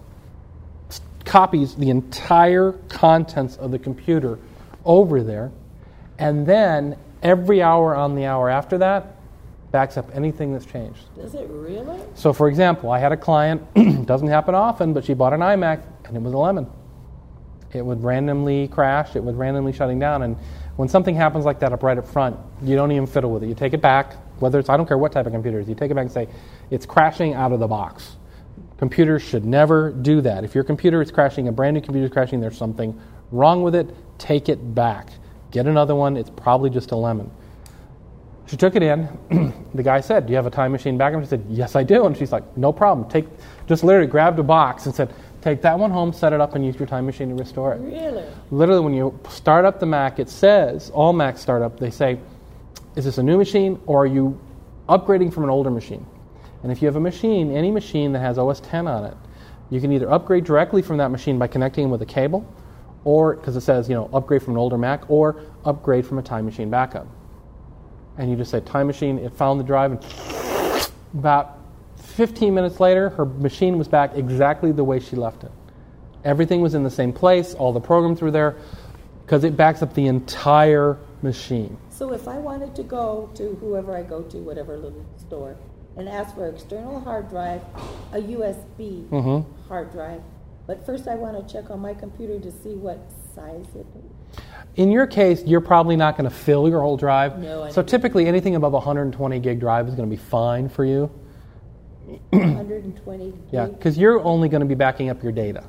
copies the entire contents of the computer over there, and then every hour on the hour after that backs up anything that's changed. Does it really? So for example, I had a client, doesn't happen often, but she bought an iMac and it was a lemon. It would randomly crash, it would randomly shutting down, and when something happens like that up right up front, you don't even fiddle with it. You take it back, whether it's, I don't care what type of computer it is, you take it back and say, it's crashing out of the box. Computers should never do that. If your computer is crashing, a brand new computer is crashing, there's something wrong with it, take it back. Get another one, it's probably just a lemon. She took it in. The guy said, do you have a Time Machine backup? She said, yes, I do. And she's like, no problem. Take, just literally grabbed a box and said, take that one home, set it up, and use your Time Machine to restore it. Really? Literally, when you start up the Mac, it says, all Macs start up, they say, is this a new machine or are you upgrading from an older machine? And if you have a machine, any machine that has O S ten on it, you can either upgrade directly from that machine by connecting with a cable, or, because it says, you know, upgrade from an older Mac, or upgrade from a Time Machine backup. And you just say, Time Machine, it found the drive, and about fifteen minutes later, her machine was back exactly the way she left it. Everything was in the same place, all the programs were there, because it backs up the entire machine. So if I wanted to go to whoever I go to, whatever little store, and ask for external hard drive, a U S B Mhm. hard drive, but first I want to check on my computer to see what size it is. In your case, you're probably not going to fill your whole drive. No, I so know. typically anything above one hundred twenty gig drive is going to be fine for you. one hundred twenty Yeah, gig. because you're only going to be backing up your data.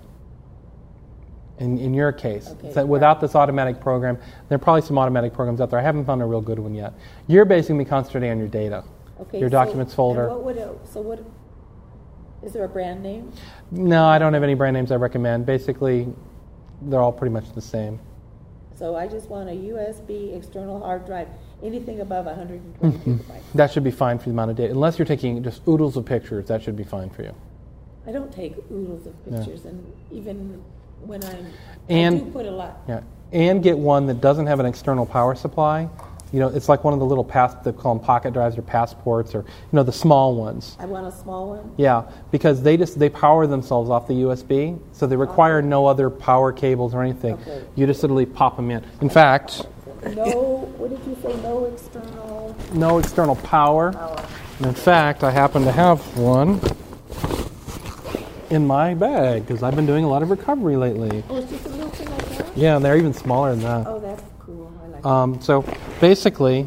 In in your case, Okay, so without this automatic program, there are probably some automatic programs out there. I haven't found a real good one yet. You're basically concentrating on your data, Okay, your so- documents folder. And what would it, so what, is there a brand name? No, I don't have any brand names I recommend. Basically, they're all pretty much the same. So I just want a U S B external hard drive, anything above one hundred twenty gigabytes. That should be fine for the amount of data. Unless you're taking just oodles of pictures, that should be fine for you. I don't take oodles of Yeah. pictures, and even when I'm, I And- do put a lot. Yeah, and get one that doesn't have an external power supply. You know, it's like one of the little pass, they call them pocket drives or passports, or you know, the small ones. I want a small one. Yeah, because they just they power themselves off the U S B, so they require no other power cables or anything. Okay. You just literally pop them in. In fact, No, what did you say? No external no external power. power. And in fact, I happen to have one in my bag because I've been doing a lot of recovery lately. Oh, it's just a little thing like that? Yeah, and they're even smaller than that. Oh, that's cool. I like Um, so basically,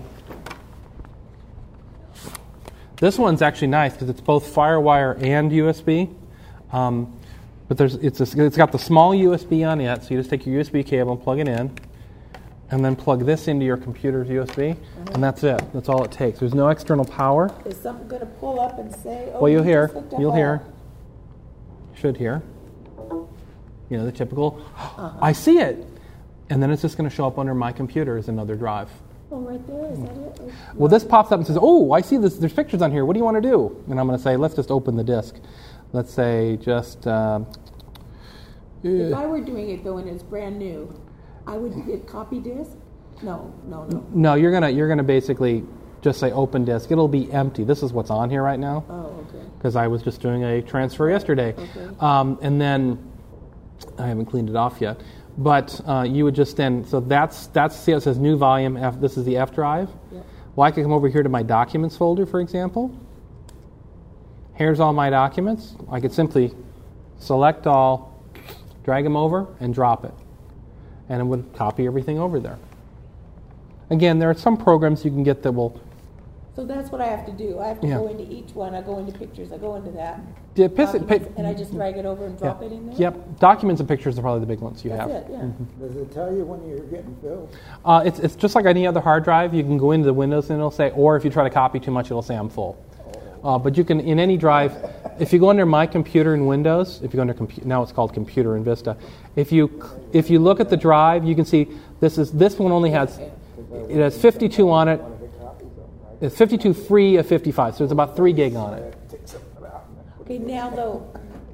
this one's actually nice because it's both FireWire and U S B. Um, but there's it's a, it's got the small U S B on it, so you just take your U S B cable and plug it in, and then plug this into your computer's U S B, mm-hmm. and that's it. That's all it takes. There's no external power. Is something going to pull up and say, oh, well, you'll you hear. just hooked up You'll all- hear. Should hear. You know, the typical, uh-huh. I see it. And then it's just going to show up under my computer as another drive. Oh, right there, is that it? Or- Well, this pops up and says, oh, I see this. There's pictures on here. What do you want to do? And I'm going to say, let's just open the disk. Let's say just... Uh, If I were doing it, though, and it's brand new, I would hit copy disk? No, no, no. No, you're going to you're gonna basically just say open disk. It'll be empty. This is what's on here right now. Oh, okay. Because I was just doing a transfer yesterday. Okay. Um, and then, I haven't cleaned it off yet. But uh, you would just then, so that's, that's see how it says new volume, F, this is the F drive. Yep. Well, I could come over here to my documents folder, for example. Here's all my documents. I could simply select all, drag them over, and drop it. And it would copy everything over there. Again, there are some programs you can get that will... So that's what I have to do. I have to Yeah. go into each one. I go into pictures. I go into that. Yeah, piss- documents, pa- and I just drag it over and drop yeah. it in there? Yep. Documents and pictures are probably the big ones you That's have. it, yeah. Mm-hmm. Does it tell you when you're getting filled? Uh, it's, it's just like any other hard drive. You can go into the Windows and it'll say, or if you try to copy too much, it'll say I'm full. Uh, but you can, in any drive, if you go under My Computer in Windows, if you go under, compu- now it's called Computer in Vista, if you if you look at the drive, you can see this is this one only has, it has fifty-two on it. It's fifty-two free of fifty-five, so it's about three gig on it. Okay, now though,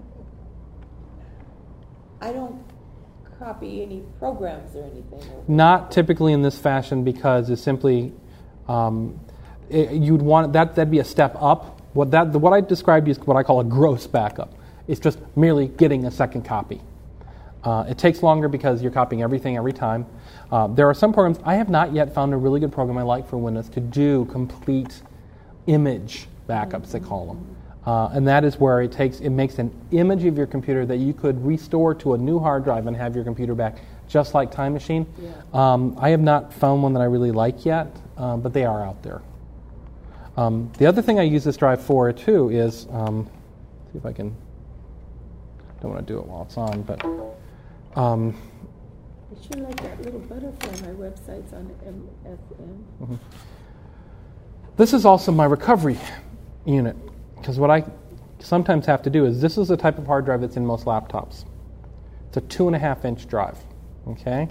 I don't copy any programs or anything. or- Not typically in this fashion because it's simply, um, it, you'd want that that'd be a step up. What that the, what I described is what I call a gross backup. It's just merely getting a second copy. Uh, it takes longer because you're copying everything every time. Uh, there are some programs, I have not yet found a really good program I like for Windows to do complete image backups, they call them. Uh, and that is where it takes, it makes an image of your computer that you could restore to a new hard drive and have your computer back, just like Time Machine. Yeah. Um, I have not found one that I really like yet, um, but they are out there. Um, the other thing I use this drive for, too, is, um, see if I can, don't want to do it while it's on, but... Um, I sure like that little butterfly. My website's on M S M. Mm-hmm. This is also my recovery unit, because what I sometimes have to do is, this is the type of hard drive that's in most laptops. It's a two and a half inch drive, okay?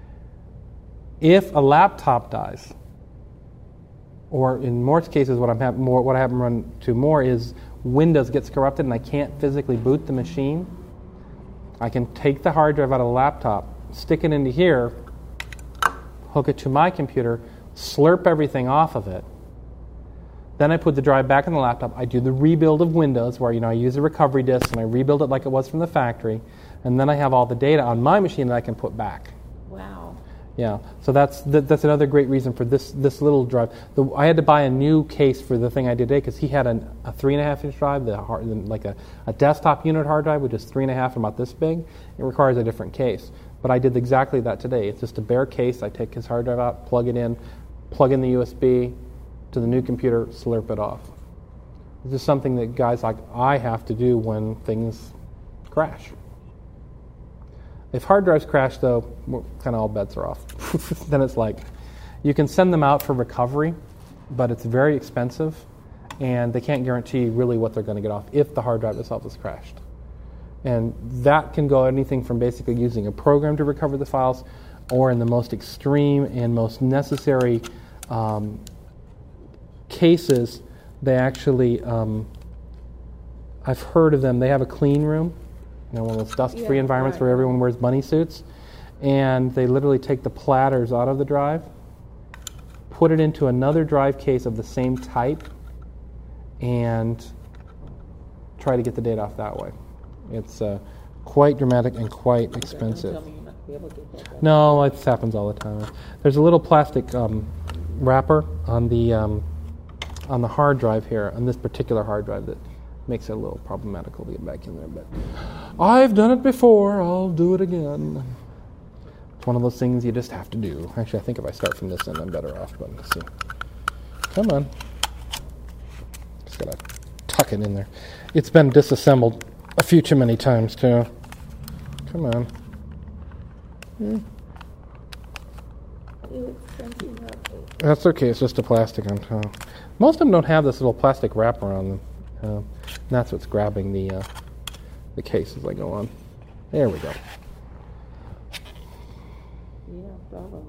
If a laptop dies, or in most cases what, I'm ha- more, what I have them run to more is Windows gets corrupted and I can't physically boot the machine, I can take the hard drive out of the laptop, stick it into here, hook it to my computer, slurp everything off of it. Then I put the drive back in the laptop. I do the rebuild of Windows, where you know I use a recovery disk and I rebuild it like it was from the factory, and then I have all the data on my machine that I can put back. Wow. Yeah, so that's that, that's another great reason for this this little drive. The, I had to buy a new case for the thing I did today because he had an, a three and a half inch drive, the hard, like a, a desktop unit hard drive, which is three and a half and about this big. It requires a different case. But I did exactly that today. It's just a bare case. I take his hard drive out, plug it in, plug in the U S B to the new computer, slurp it off. This is something that guys like I have to do when things crash. If hard drives crash, though, kind of all bets are off. Then it's like, you can send them out for recovery, but it's very expensive, and they can't guarantee really what they're going to get off if the hard drive itself is crashed. And that can go anything from basically using a program to recover the files, or in the most extreme and most necessary um, cases, they actually, um, I've heard of them, they have a clean room, you know, one of those dust-free Yeah, environments right. where everyone wears bunny suits, and they literally take the platters out of the drive, put it into another drive case of the same type, and try to get the data off that way. It's uh, quite dramatic and quite expensive. Don't tell me you're not gonna be able to get that done. No, it happens all the time. There's a little plastic um, wrapper on the um, on the hard drive here, on this particular hard drive, that makes it a little problematical to get back in there. But I've done it before. I'll do it again. one of those things you just have to do. Actually, I think if I start from this end, I'm better off. But let's see. Come on. Just gotta tuck it in there. It's been disassembled a few too many times, too. Come on. Hmm. That's okay. It's just a plastic on top. Most of them don't have this little plastic wrapper on them. Uh, and that's what's grabbing the uh, the case as I go on. There we go. Yeah, bravo.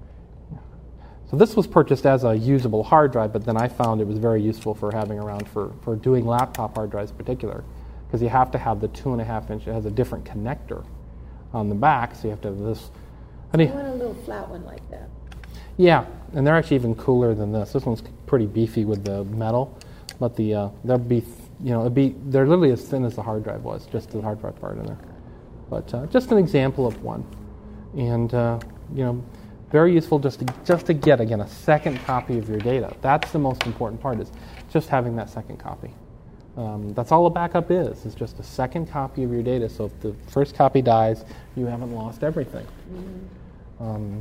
So this was purchased as a usable hard drive, but then I found it was very useful for having around for, for doing laptop hard drives in particular, because you have to have the two and a half inch. It has a different connector on the back, so you have to have this. I want a little flat one like that. Yeah, and they're actually even cooler than this. This one's pretty beefy with the metal, but the uh, they'll be, you know, it'd be they're literally as thin as the hard drive was, just the hard drive part in there. But uh, just an example of one, and uh, you know, very useful just to just to get again a second copy of your data. That's the most important part, is just having that second copy. Um, that's all a backup is. It's just a second copy of your data. So if the first copy dies, you haven't lost everything. Mm-hmm. Um,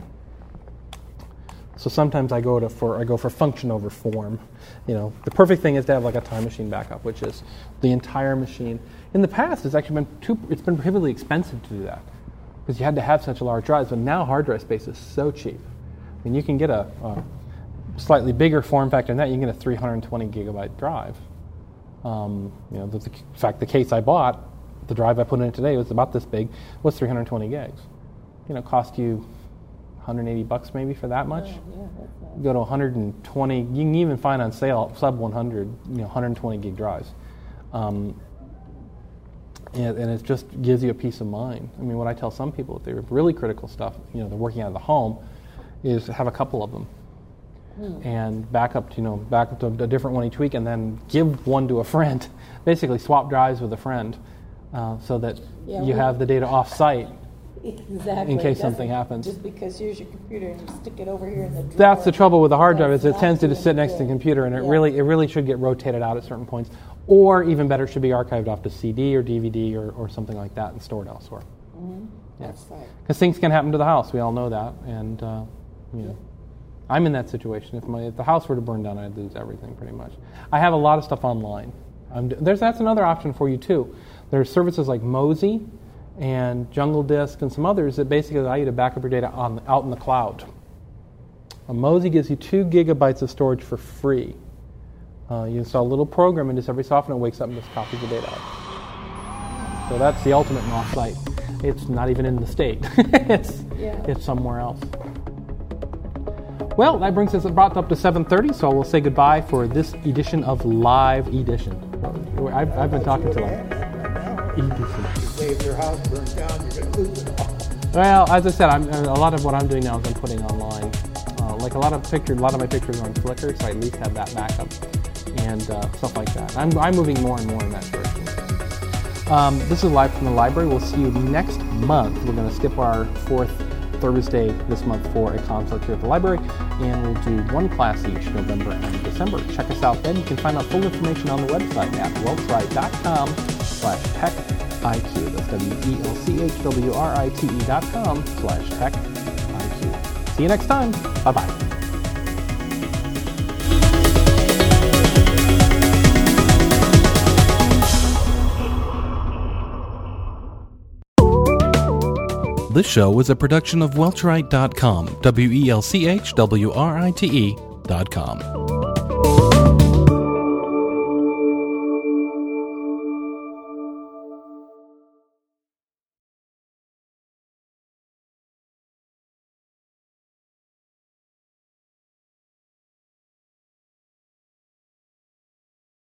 so sometimes I go to for I go for function over form. You know, the perfect thing is to have like a time machine backup, which is the entire machine. In the past, it's actually been too. It's been prohibitively expensive to do that, because you had to have such large drives. But now hard drive space is so cheap. I mean, you can get a, a slightly bigger form factor than that. You can get a three hundred twenty gigabyte drive. Um, you know, the, the, in fact, the case I bought, the drive I put in it today was about this big, was three hundred twenty gigs. You know, cost you one hundred eighty bucks maybe for that much. Oh, yeah, that's nice. Go to one hundred twenty. You can even find on sale sub one hundred, you know, one hundred twenty gig drives. Um, and, and it just gives you a peace of mind. I mean, what I tell some people, if they're really critical stuff, you know, they're working out of the home, is have a couple of them. Hmm. And back up to, you know, back up to a different one each week, and then give one to a friend. Basically, swap drives with a friend, uh, so that yeah, you have the data off-site. Exactly. In case something happens. Just because here's your computer and you stick it over here in the drawer. That's the trouble with the hard drive, is it That's tends to not just sit next to the good. computer, and it Yeah. really it really should get rotated out at certain points. Or even better, should be archived off to C D or D V D or, or something like that and stored elsewhere. Mm-hmm. Yeah. That's right. Because things can happen to the house. We all know that. And, uh, you know, I'm in that situation. If, my, if the house were to burn down, I'd lose everything pretty much. I have a lot of stuff online. I'm, there's That's another option for you, too. There's services like Mozy and Jungle Disk and some others that basically allow you to back up your data on, out in the cloud. A Mozy gives you two gigabytes of storage for free. Uh, you install a little program, and just every so often it wakes up and just copies the data out. So that's the ultimate in off-site. It's not even in the state. it's Yeah. it's somewhere else. Well, that brings us brought up to seven thirty, so we'll say goodbye for this edition of Live Edition. I've, I've been talking to them. Edition. Say if your house burns down, you're going to lose it all. Well, as I said, I'm, a lot of what I'm doing now is I'm putting online. Uh, like a lot of pictures, a lot of my pictures are on Flickr, so I at least have that backup and uh, stuff like that. I'm, I'm moving more and more in that direction. Um, this is Live from the Library. We'll see you next month. We're going to skip our fourth Thursday this month for a conflict here at the library, and we'll do one class each, November and December. Check us out then. You can find out full information on the website at welchwright.com slash techiq. That's W-E-L-C-H-W-R-I-T-E dot com slash techiq. See you next time. Bye-bye. This show was a production of Welchwright dot com, W E L C H W R I T E dot com.